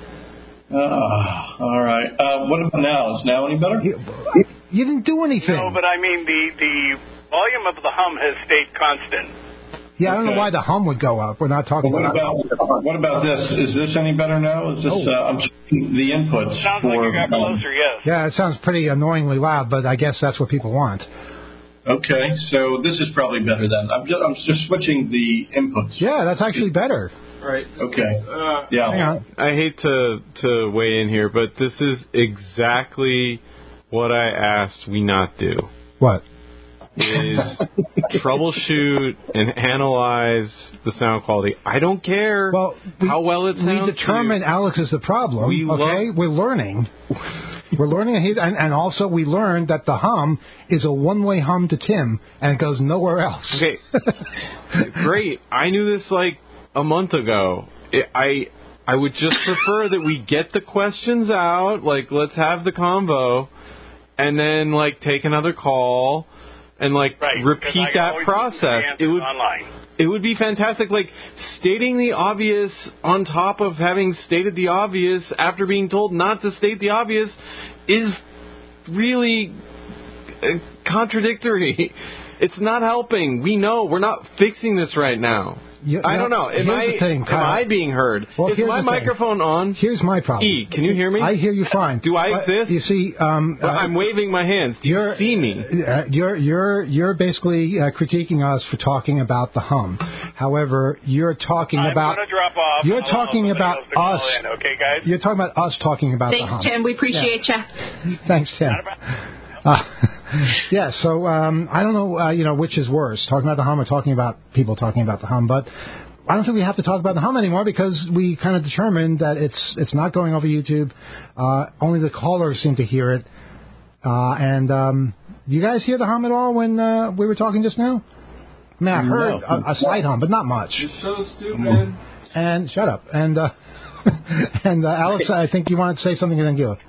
All right. What about now? Is now any better?
You didn't do anything.
No, but I mean the volume of the hum has stayed constant.
Yeah, I don't know why the hum would go up. We're not talking
about what about this? Is this any better now? Is this? I'm checking the inputs.
Sounds like you got closer. Yes.
Yeah, it sounds pretty annoyingly loud, but I guess that's what people want.
Okay, so this is probably better then. I'm just switching the inputs.
Yeah, that's actually better.
Right.
Okay. Yeah.
Hang on.
I hate to weigh in here, but this is exactly what I asked we not do.
What?
Is troubleshoot and analyze the sound quality. I don't care how well it sounds.
We determined Alex is the problem. We're learning. We're learning, and also we learned that the hum is a one-way hum to Tim, and it goes nowhere else.
Okay. Great. I knew this like a month ago. I would just prefer that we get the questions out, like let's have the convo, and then like take another call and repeat that process. It would be fantastic. Like stating the obvious on top of having stated the obvious after being told not to state the obvious is really contradictory. It's not helping. We know we're not fixing this right now. I don't know. Am I being heard?
Well,
is my microphone on?
Here's my problem.
E, can you hear me?
I hear you fine.
Do I exist?
You see,
I'm waving my hands. Do you see me?
You're basically critiquing us for talking about the hum. However, you're talking about.
I'm going to drop off.
You're talking about us.
Okay, guys.
You're talking about us talking about the hum.
Thanks, Tim. We appreciate you.
Thanks, Tim. Yeah, so I don't know, which is worse, talking about the hum or talking about people talking about the hum. But I don't think we have to talk about the hum anymore because we kind of determined that it's not going over YouTube. Only the callers seem to hear it. And you guys hear the hum at all when we were talking just now? I mean, I heard a slight hum, but not much.
You're so stupid.
And shut up. And and Alex, I think you wanted to say something and then Gila.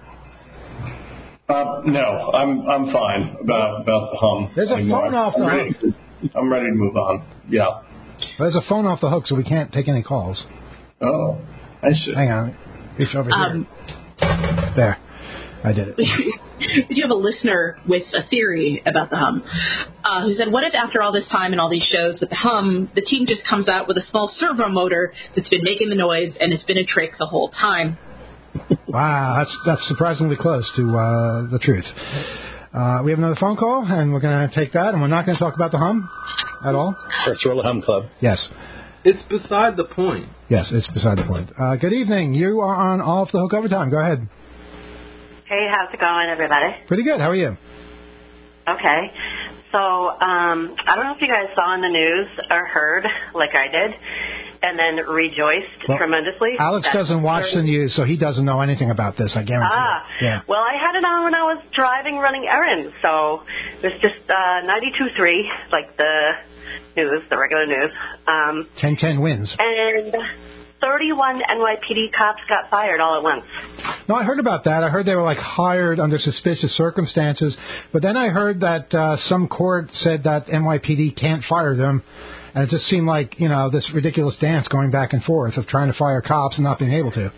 No, I'm fine about the hum.
There's a phone off the hook.
I'm ready to move on. Yeah.
There's a phone off the hook, so we can't take any calls.
Oh, I see.
Hang on. Reach over here. There. I did it.
We do have a listener with a theory about the hum, who said, what if after all this time and all these shows with the hum, the team just comes out with a small servo motor that's been making the noise and it's been a trick the whole time?
Wow, that's surprisingly close to the truth. We have another phone call, and we're going to take that, and we're not going to talk about the hum at all.
First rule of Hum Club.
Yes.
It's beside the point.
Yes, it's beside the point. Good evening. You are on Off the Hook Overtime. Go ahead.
Hey, how's it going, everybody?
Pretty good. How are you?
Okay. So, I don't know if you guys saw in the news or heard, like I did, and then rejoiced tremendously.
Alex doesn't watch the news, so he doesn't know anything about this, I guarantee you. Yeah.
Well, I had it on when I was driving, running errands, so it was just 92.3, like the news, the regular news.
10-10 wins.
And 31 NYPD cops got fired all at once.
No, I heard about that. I heard they were hired under suspicious circumstances, but then I heard that some court said that NYPD can't fire them, and it just seemed like, this ridiculous dance going back and forth of trying to fire cops and not being able to.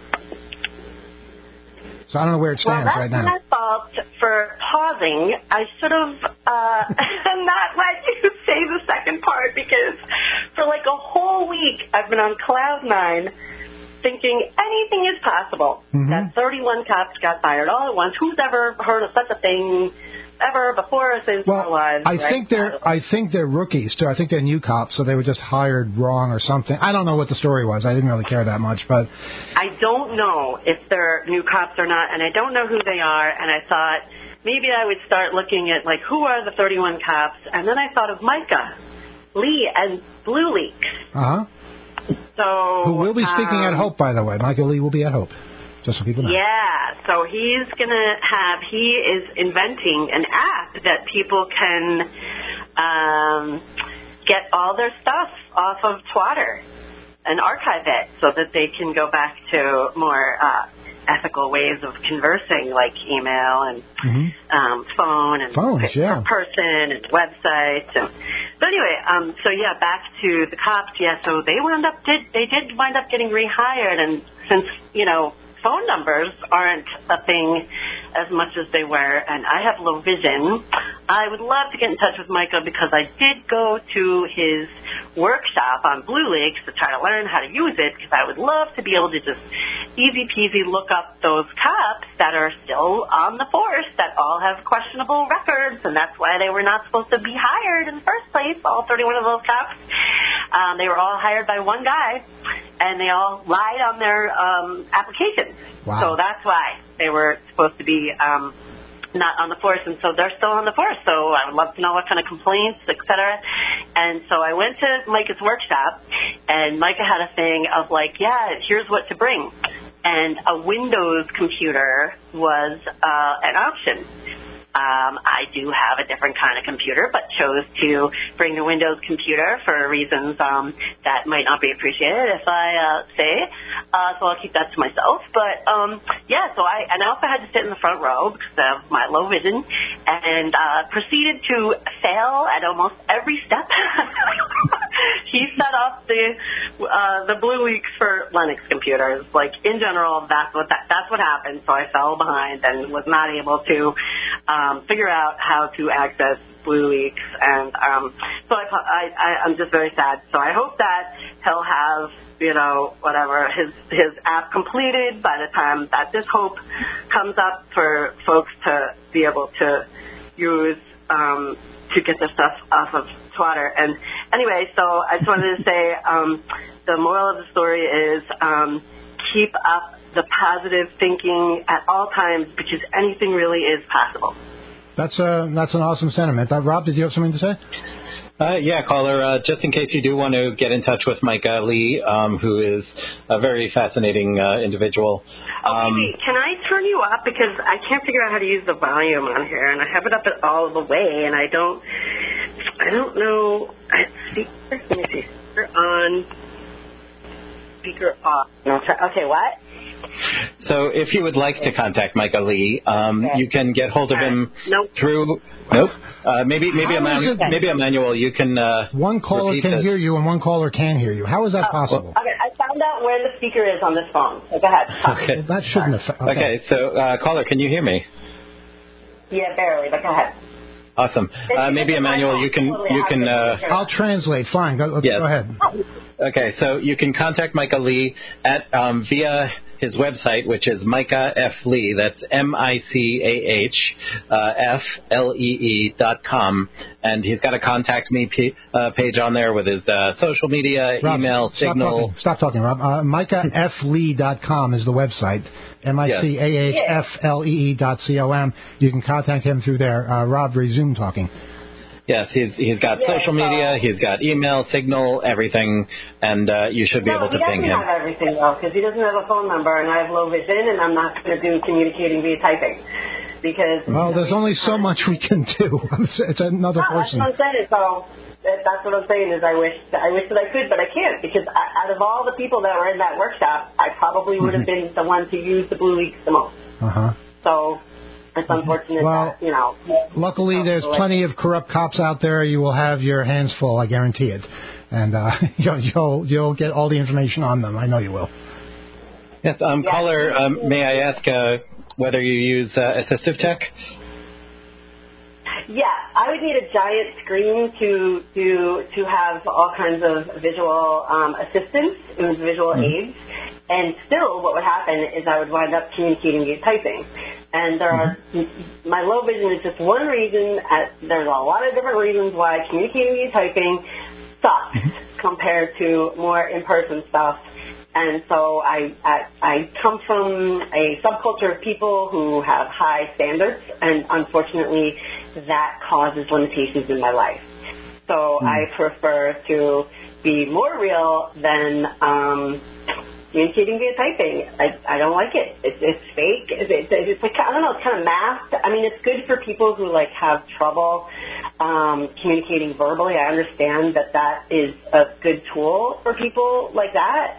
So I don't know where it stands right now.
Well, that's my fault for pausing. I should have not let you say the second part, because for a whole week I've been on cloud nine thinking anything is possible. Mm-hmm. That 31 cops got fired all at once. Who's ever heard of such a thing ever before since our lives?
I think they're rookies too. I think they're new cops, so they were just hired wrong or something. I don't know what the story was. I didn't really care that much, but
I don't know if they're new cops or not, and I don't know who they are. And I thought maybe I would start looking at who are the 31 cops, and then I thought of Micah Lee and Blue Leaks. So
who will be speaking at Hope, by the way. Micah Lee will be at Hope. Just so people know.
Yeah, so he is inventing an app that people can get all their stuff off of Twitter and archive it so that they can go back to more ethical ways of conversing, like email and phone and person and websites. But anyway, back to the cops. Yeah, so they did wind up getting rehired, and since phone numbers aren't a thing as much as they were, and I have low vision, I would love to get in touch with Micah, because I did go to his workshop on Blue Lakes to try to learn how to use it, because I would love to be able to just easy peasy look up those cops that are still on the force that all have questionable records, and that's why they were not supposed to be hired in the first place, all 31 of those cops. They were all hired by one guy, and they all lied on their applications.
Wow.
So that's why they were supposed to be not on the force, and so they're still on the force. So I would love to know what kind of complaints, etc. And so I went to Micah's workshop, and Micah had a thing of here's what to bring. And a Windows computer was an option. I do have a different kind of computer, but chose to bring the Windows computer for reasons that might not be appreciated if I say. So I'll keep that to myself. But so I also had to sit in the front row because of my low vision, and proceeded to fail at almost every step. He set up the Blue Leaks for Linux computers. In general, that's what happened. So I fell behind and was not able to figure out how to access Blue Leaks, and so I'm just very sad. So I hope that he'll have his app completed by the time that this Hope comes up for folks to be able to use to get their stuff off of Twitter. And anyway, so I just wanted to say the moral of the story is keep up the positive thinking at all times, because anything really is possible.
That's an awesome sentiment. Rob, did you have something to say?
Caller, just in case you do want to get in touch with Micah Lee, who is a very fascinating individual.
Okay, can I turn you up? Because I can't figure out how to use the volume on here, and I have it up all the way, and I don't know. Let me see. Speaker on. Speaker off. Okay, what?
So if you would like to contact Micah Lee, you can get hold of him through. Nope. Maybe Emmanuel, you can.
One caller can hear you and one caller can't hear you. How is that possible?
Okay, I found out where the speaker is on this phone. So go ahead.
Okay.
Well, that shouldn't affect.
Okay, so caller, can you hear me?
Yeah, barely, but go ahead.
Awesome. Maybe Emmanuel, you can.
I'll translate. Fine. Go ahead.
Okay, so you can contact Micah Lee at via his website, which is Micah F. Lee. That's MICAHFLEE.com, and he's got a contact me page on there with his social media,
Rob,
email, signal.
Stop talking, Rob. MicahFlee.com is the website. MICAHFLEE.com. You can contact him through there. Rob, resume talking.
Yes, he's got social media, he's got email, signal, everything, and you should be able to ping him.
He doesn't have everything, though, because he doesn't have a phone number, and I have low vision, and I'm not going to do communicating via typing. Because
there's only so much we can do. It's another person.
That's what I'm saying. So that's what I'm saying is I wish that I could, but I can't, because out of all the people that were in that workshop, I probably would have been the one to use the Blue Leaks the most. So it's unfortunate that,
luckily, there's plenty of corrupt cops out there. You will have your hands full, I guarantee it. And you'll get all the information on them. I know you will.
Yes, caller, may I ask whether you use assistive tech?
Yeah, I would need a giant screen to have all kinds of visual assistance and visual aids. And still, what would happen is I would wind up communicating via typing. And there are, my low vision is just one reason. There's a lot of different reasons why communicating via typing sucks compared to more in-person stuff. And so I come from a subculture of people who have high standards, and unfortunately, that causes limitations in my life. So I prefer to be more real than communicating via typing. I don't like it. It's fake. It's like, I don't know, it's kind of masked. I mean, it's good for people who have trouble communicating verbally. I understand that is a good tool for people like that.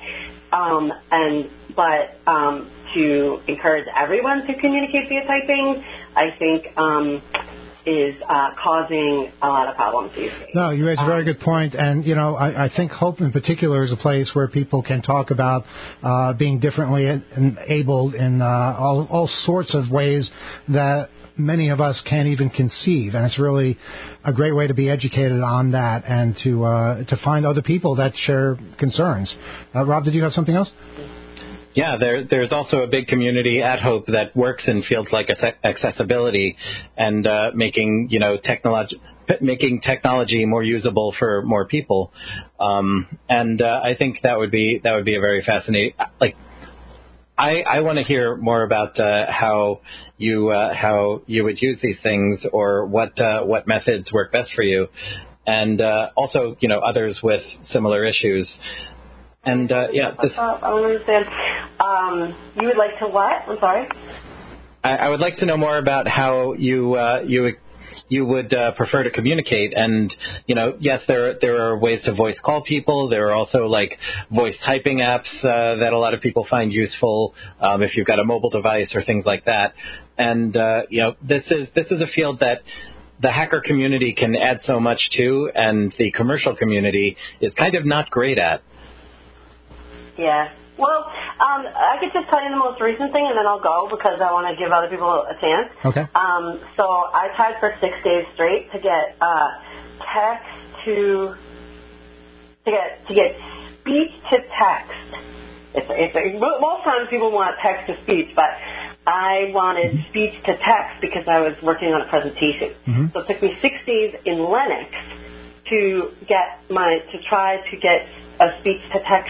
But to encourage everyone to communicate via typing, I think is causing a lot of problems these days.
No, you raise a very good point. And, I think Hope in particular is a place where people can talk about being differently enabled in all sorts of ways that many of us can't even conceive. And it's really a great way to be educated on that and to find other people that share concerns. Rob, did you have something else?
Yeah, there's also a big community at Hope that works in fields like accessibility and making technology more usable for more people. And I think that would be a very fascinating. I want to hear more about how you would use these things, or what methods work best for you, and also others with similar issues. And
I don't understand. You would like to what? I'm sorry.
I would like to know more about how you would prefer to communicate. And yes, there are ways to voice call people. There are also voice typing apps that a lot of people find useful if you've got a mobile device or things like that. And this is a field that the hacker community can add so much to, and the commercial community is kind of not great at.
Yeah. Well, I could just tell you the most recent thing, and then I'll go because I want to give other people a chance.
Okay.
So I tried for 6 days straight to get text to get speech to text. Most times people want text to speech, but I wanted speech to text because I was working on a presentation. So it took me 6 days in Linux to try to get a speech to text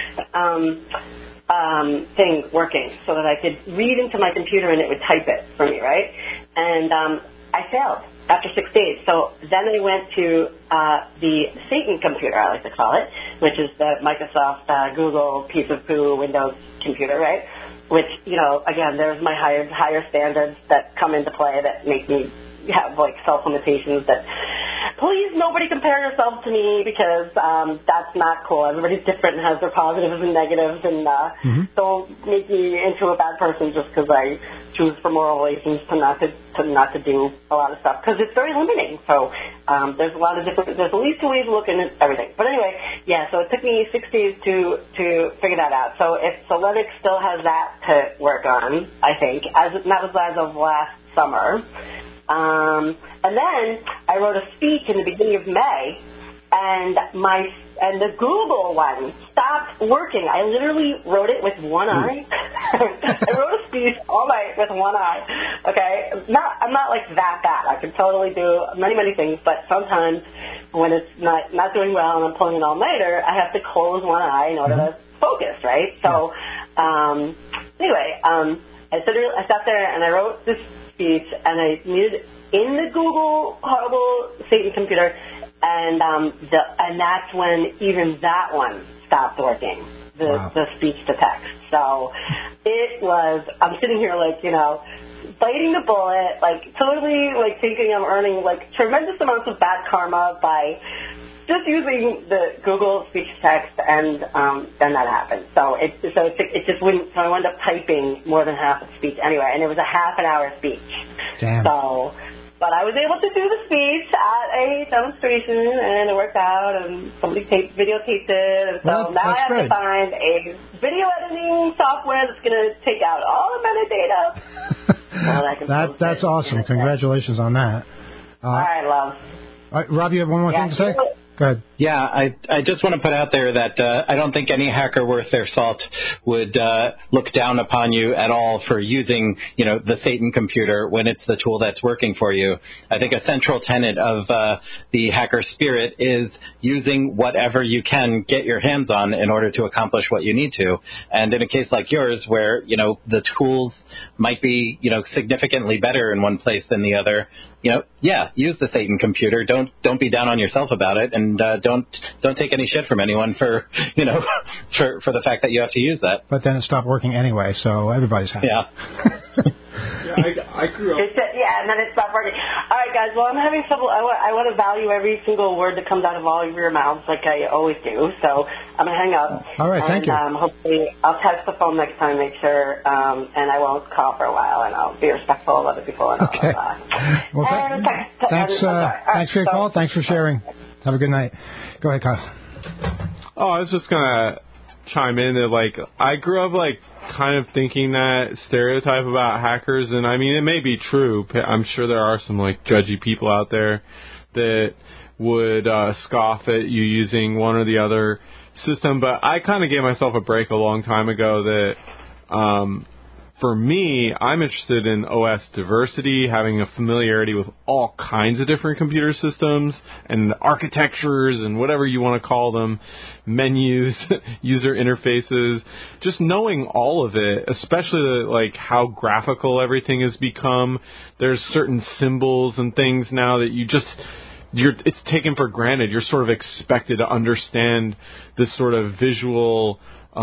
thing working so that I could read into my computer and it would type it for me, right? And I failed after 6 days. So then I went to the Satan computer, I like to call it, which is the Microsoft Google piece of poo Windows computer, right? Which, again, there's my higher standards that come into play that make me have self limitations that please nobody compare yourself to me because that's not cool. Everybody's different and has their positives and negatives, and don't make me into a bad person just because I choose for moral reasons to not to do a lot of stuff, because it's very limiting. So there's at least 2 ways of looking at everything. But anyway, yeah, so it took me 6 days to figure that out. So Linux still has that to work on, I think, and that was as of last summer. And then I wrote a speech in the beginning of May, and the Google one stopped working. I literally wrote it with one eye. I wrote a speech all night with one eye. Okay, I'm not like that bad. I can totally do many things, but sometimes when it's not doing well and I'm pulling an all-nighter, I have to close one eye in order to focus, right? So anyway, I sat there and I wrote this speech, and I needed in the Google horrible Satan computer. And that's when even that one stopped working, the speech to text. So it was, I'm sitting here like, biting the bullet, like totally like thinking I'm earning like tremendous amounts of bad karma by just using the Google speech to text, and then that happened. So it just wouldn't, so I wound up typing more than half the speech anyway, and it was a half an hour speech.
Damn.
So, but I was able to do the speech at a demonstration, and it worked out, and somebody videotaped it, and so now I have to find a video editing software that's going to take out all the metadata.
That's awesome. Congratulations on that.
All right, love.
All right, Rob, you have one more thing to say? Go ahead.
Yeah, I just want to put out there that I don't think any hacker worth their salt would look down upon you at all for using, the Satan computer when it's the tool that's working for you. I think a central tenet of the hacker spirit is using whatever you can get your hands on in order to accomplish what you need to. And in a case like yours, where the tools might be significantly better in one place than the other, use the Satan computer. Don't be down on yourself about it, and don't take any shit from anyone for for the fact that you have to use that.
But then it stopped working anyway, so everybody's happy.
Yeah.
I grew up.
And then it stopped working. All right, guys. Well, I'm having trouble. I want to value every single word that comes out of all of your mouths, like I always do. So I'm gonna hang up.
All right, thank you.
Hopefully, I'll test the phone next time, make sure, and I won't call for a while, and I'll be respectful of other people. And
okay. Well, thanks for your call. Thanks for sharing. Have a good night. Go ahead, Kyle.
Oh, I was just gonna chime in that I grew up kind of thinking that stereotype about hackers, and I mean it may be true. I'm sure there are some judgy people out there that would scoff at you using one or the other system, but I kind of gave myself a break a long time ago that for me, I'm interested in OS diversity, having a familiarity with all kinds of different computer systems and architectures and whatever you want to call them, menus, user interfaces, just knowing all of it, especially how graphical everything has become. There's certain symbols and things now that it's taken for granted. You're sort of expected to understand this sort of visual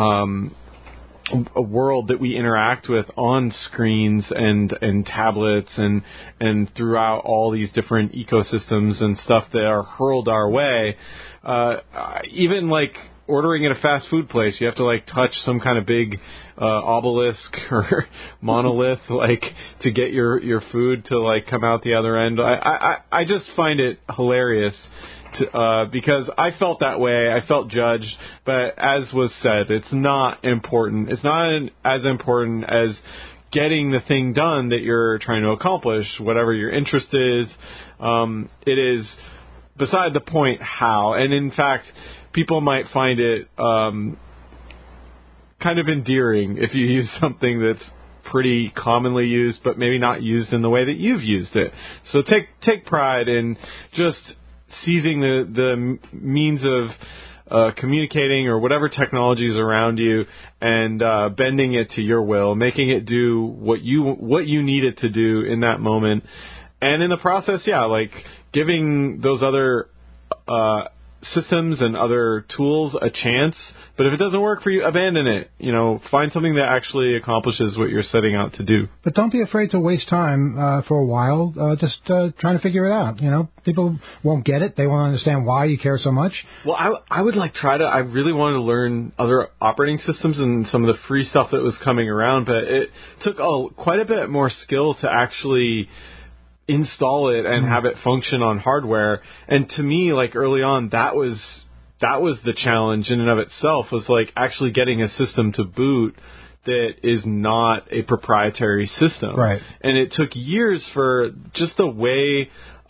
a world that we interact with on screens and tablets and throughout all these different ecosystems and stuff that are hurled our way. Even ordering at a fast food place, you have to touch some kind of big obelisk or monolith to get your food to come out the other end. I just find it hilarious. Because I felt that way, I felt judged, but as was said, it's not important. It's not as important as getting the thing done that you're trying to accomplish, whatever your interest is. It is beside the point how, and in fact, people might find it kind of endearing if you use something that's pretty commonly used, but maybe not used in the way that you've used it. So take pride in just seizing the means of communicating or whatever technology is around you and bending it to your will, making it do what you need it to do in that moment. And in the process, giving those other systems and other tools a chance. But if it doesn't work for you, abandon it. Find something that actually accomplishes what you're setting out to do.
But don't be afraid to waste time for a while just trying to figure it out. People won't get it. They won't understand why you care so much.
Well, I would I really wanted to learn other operating systems and some of the free stuff that was coming around, but it took quite a bit more skill to actually install it and have it function on hardware. And to me, early on, that was the challenge in and of itself, was actually getting a system to boot that is not a proprietary system.
Right.
And it took years for just the way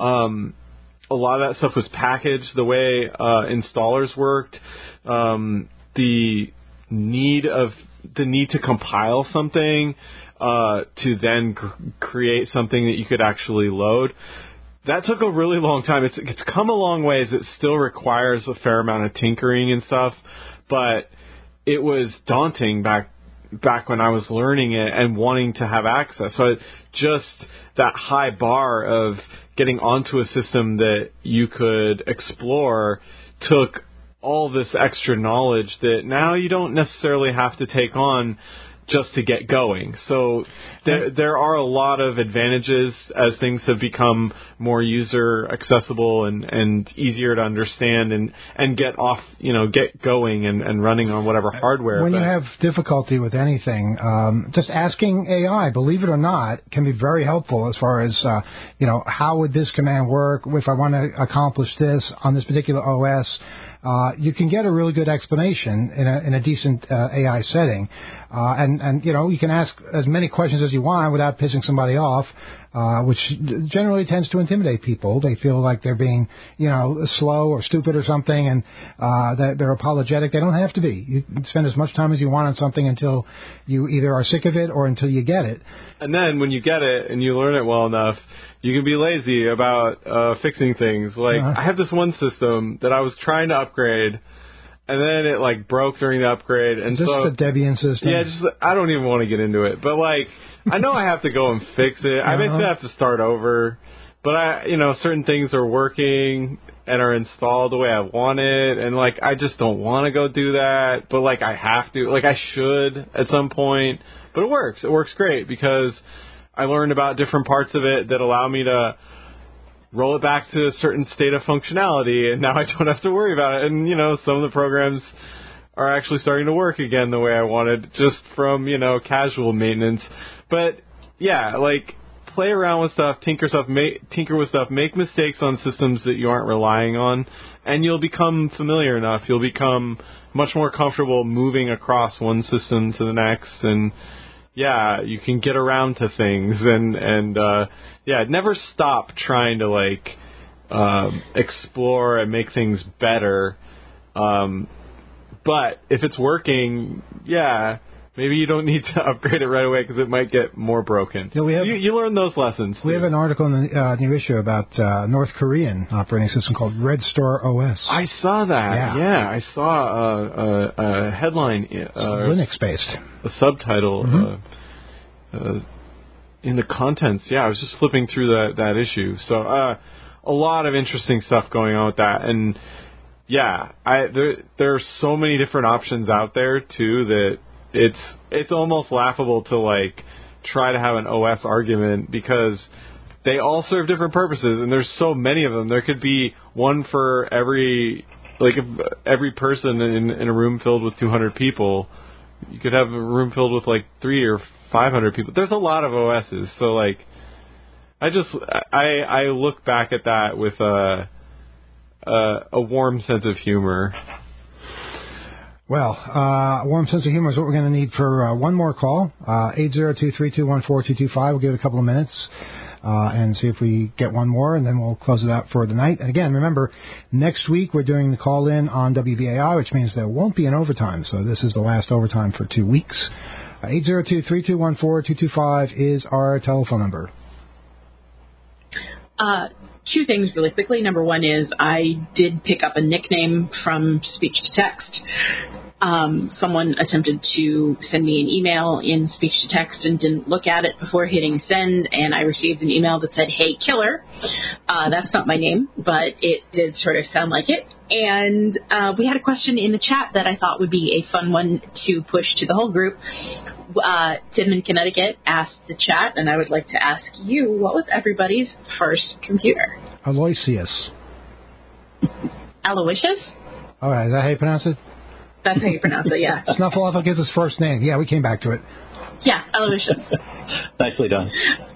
a lot of that stuff was packaged, the way installers worked, the need to compile something to then create something that you could actually load. That took a really long time. It's come a long ways. It still requires a fair amount of tinkering and stuff, but it was daunting back when I was learning it and wanting to have access. So just that high bar of getting onto a system that you could explore took all this extra knowledge that now you don't necessarily have to take on just to get going. So there are a lot of advantages as things have become more user accessible and easier to understand and get off, get going and running on whatever hardware.
When you have difficulty with anything, just asking AI, believe it or not, can be very helpful as far as, how would this command work if I want to accomplish this on this particular OS. You can get a really good explanation in a decent AI setting, and you can ask as many questions as you want without pissing somebody off, which generally tends to intimidate people. They feel like they're being slow or stupid or something, and that they're apologetic. They don't have to be. You can spend as much time as you want on something until you either are sick of it or until you get it.
And then when you get it and you learn it well enough, you can be lazy about fixing things. I have this one system that I was trying to upgrade, and then it broke during the upgrade. And
Is this the Debian system?
Yeah, I don't even want to get into it. But I know I have to go and fix it. I basically have to start over. But certain things are working and are installed the way I want it, and I just don't want to go do that. But I have to. I should at some point. But it works. It works great because I learned about different parts of it that allow me to roll it back to a certain state of functionality, and now I don't have to worry about it. And, some of the programs are actually starting to work again the way I wanted, just from, casual maintenance. But, yeah, play around with stuff, tinker with stuff, make mistakes on systems that you aren't relying on, and you'll become familiar enough. You'll become much more comfortable moving across one system to the next, and yeah, you can get around to things, and never stop trying to explore and make things better. But if it's working, maybe you don't need to upgrade it right away because it might get more broken. You learn those lessons.
We have an article in the new issue about North Korean operating system called Red Star OS.
I saw that. Yeah, I saw a headline.
It's Linux-based.
A subtitle in the contents. Yeah, I was just flipping through that issue. So a lot of interesting stuff going on with that. And, there are so many different options out there, too, that it's almost laughable to try to have an OS argument because they all serve different purposes and there's so many of them. There could be one for every person in a room filled with 200 people. You could have a room filled with 300 or 500 people. There's a lot of OSs. So I look back at that with a warm sense of humor.
Well, a warm sense of humor is what we're going to need for one more call. 802-321-4225. We'll give it a couple of minutes and see if we get one more, and then we'll close it out for the night. And again, remember, next week we're doing the call-in on WBAI, which means there won't be an overtime. So this is the last overtime for 2 weeks. 802-321-4225 is our telephone number.
Two things really quickly. Number one is I did pick up a nickname from speech to text. Someone attempted to send me an email in speech to text and didn't look at it before hitting send, and I received an email that said, "Hey, killer." That's not my name, but it did sort of sound like it. And we had a question in the chat that I thought would be a fun one to push to the whole group. Tim in Connecticut asked the chat, and I would like to ask you, what was everybody's first computer?
Aloysius.
Aloysius?
All right, is that how you pronounce it?
That's how you pronounce it, yeah.
Snuffleupagus is his first name. Yeah, we came back to it.
Yeah, Aloysius.
Nicely done.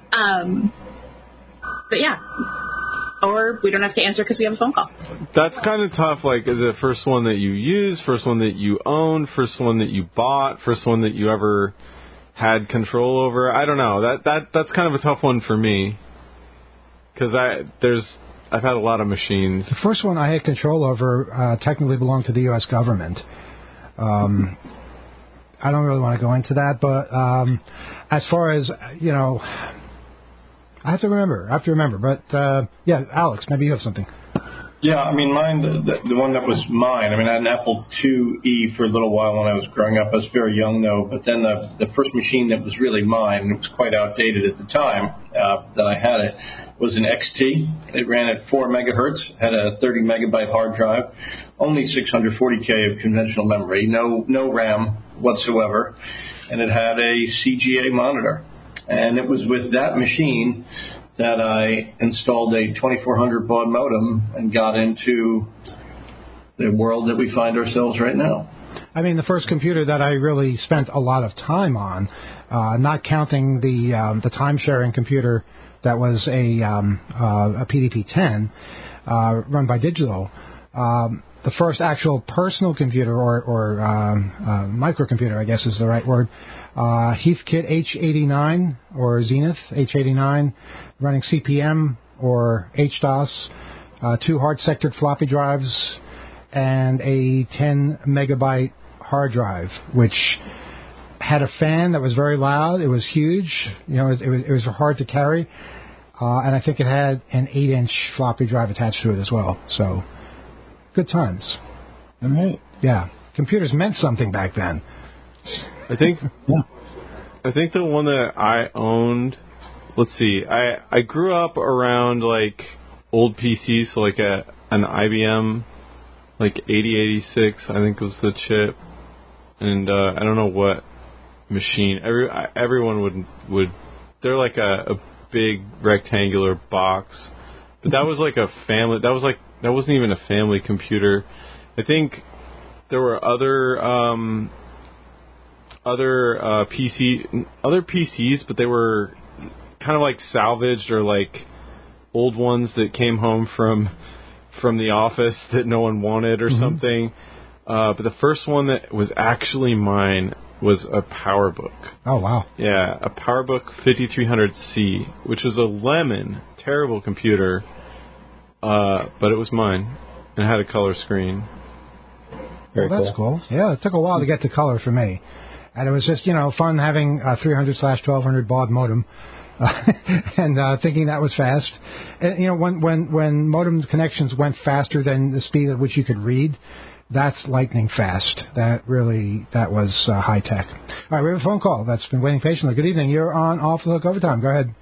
But yeah. Or we don't have to answer because we have a phone call.
That's kind of tough. Like, is it first one that you used, first one that you owned, first one that you bought, first one that you ever had control over? I don't know. That's kind of a tough one for me because I've had a lot of machines.
The first one I had control over technically belonged to the U.S. government. I don't really want to go into that, but as far as, you know, I have to remember. But, yeah, Alex, maybe you have something.
Yeah, I mean, mine, the one that was mine, I mean, I had an Apple IIe for a little while when I was growing up. I was very young, though. But then the first machine that was really mine, and it was quite outdated at the time that I had it, was an XT. It ran at 4 megahertz, had a 30-megabyte hard drive, only 640K of conventional memory, no RAM whatsoever, and it had a CGA monitor. And it was with that machine that I installed a 2400 baud modem and got into the world that we find ourselves right now.
I mean, the first computer that I really spent a lot of time on, not counting the time-sharing computer that was a PDP-10 run by Digital, the first actual personal computer or microcomputer, I guess is the right word, Heathkit H89 or Zenith H89, running CP/M or HDOS, 2 hard-sectored floppy drives, and a 10-megabyte hard drive, which had a fan that was very loud. It was huge. You know, it was hard to carry, and I think it had an 8-inch floppy drive attached to it as well. So, good times.
All right.
Yeah, computers meant something back then.
I think the one that I owned, let's see, I grew up around like old PCs, so like an IBM, like 8086, I think was the chip, and I don't know what machine. Everyone would they're like a big rectangular box, but that was like a family. That wasn't even a family computer. I think there were other PCs, but they were kind of like salvaged or like old ones that came home from the office that no one wanted or something. But the first one that was actually mine was a PowerBook.
Oh, wow.
Yeah, a PowerBook 5300C, which was a lemon, terrible computer, but it was mine. And it had a color screen.
Well, that's cool. Yeah, it took a while to get to color for me. And it was just, fun having a 300/1200 baud modem and thinking that was fast. And, when modem connections went faster than the speed at which you could read, that's lightning fast. That was high tech. All right, we have a phone call that's been waiting patiently. Good evening. You're on Off the Hook Overtime. Go ahead.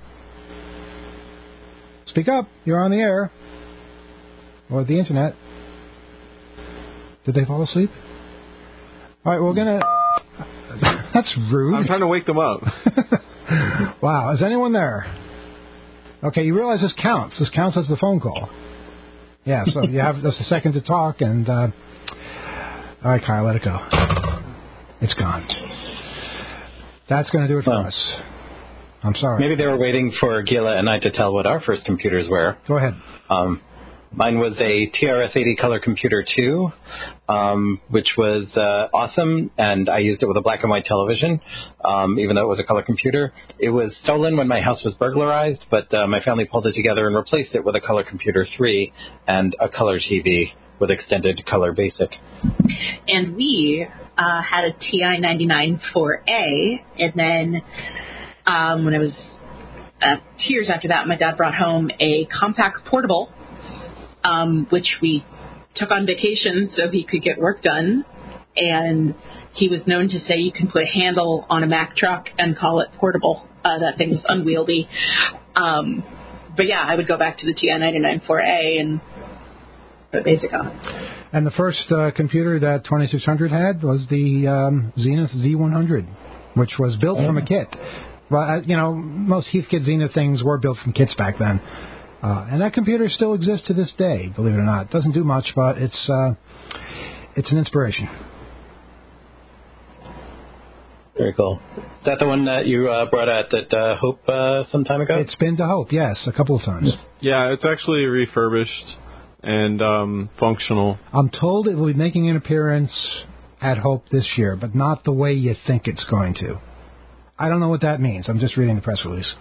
Speak up. You're on the air. Or the internet. Did they fall asleep? All right, we're going to... That's rude.
I'm trying to wake them up.
Wow. Is anyone there? Okay, you realize this counts. This counts as the phone call. Yeah, so you have just a second to talk, and... all right, Kyle, let it go. It's gone. That's going to do it for us. I'm sorry.
Maybe they were waiting for Gila and I to tell what our first computers were.
Go ahead.
Mine was a TRS-80 Color Computer 2, which was awesome, and I used it with a black and white television, even though it was a color computer. It was stolen when my house was burglarized, but my family pulled it together and replaced it with a Color Computer 3 and a color TV with extended color basic.
And we had a TI-99 4A, and then when I was 2 years after that, my dad brought home a compact portable, which we took on vacation so he could get work done. and he was known to say you can put a handle on a Mack truck and call it portable. That thing was unwieldy. But yeah, I would go back to the TI-99-4A and put BASIC on it.
And the first computer that 2600 had was the Zenith Z100, which was built from a kit. Well, most Heathkit Zenith things were built from kits back then. And that computer still exists to this day, believe it or not. It doesn't do much, but it's an inspiration.
Very cool. Is that the one that you brought out at Hope some time ago?
It's been to Hope, yes, a couple of times.
Yeah, it's actually refurbished and functional.
I'm told it will be making an appearance at Hope this year, but not the way you think it's going to. I don't know what that means. I'm just reading the press release.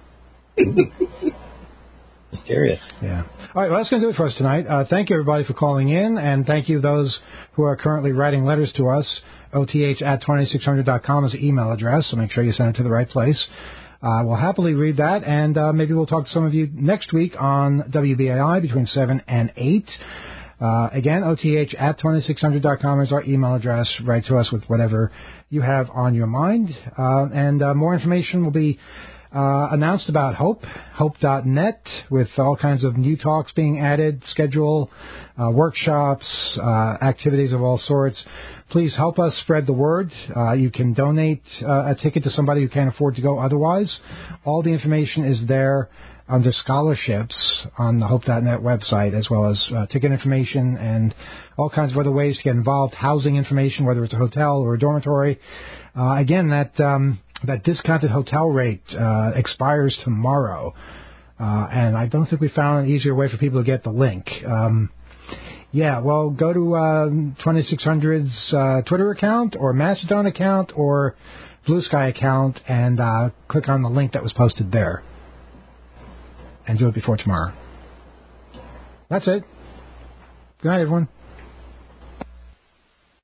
Mysterious.
Yeah. All right, well, that's going to do it for us tonight. Thank you, everybody, for calling in, and thank you those who are currently writing letters to us. OTH@2600.com is the email address, so make sure you send it to the right place. We'll happily read that, and maybe we'll talk to some of you next week on WBAI between 7 and 8. Again, OTH@2600.com is our email address. Write to us with whatever you have on your mind. And more information will be announced about Hope, hope.net, with all kinds of new talks being added, schedule, workshops, activities of all sorts. Please help us spread the word. You can donate a ticket to somebody who can't afford to go otherwise. All the information is there under scholarships on the hope.net website, as well as ticket information and all kinds of other ways to get involved, housing information, whether it's a hotel or a dormitory. Again, that discounted hotel rate expires tomorrow, and I don't think we found an easier way for people to get the link. Go to 2600's Twitter account or Mastodon account or Blue Sky account and click on the link that was posted there. And do it before tomorrow. That's it. Good night, everyone.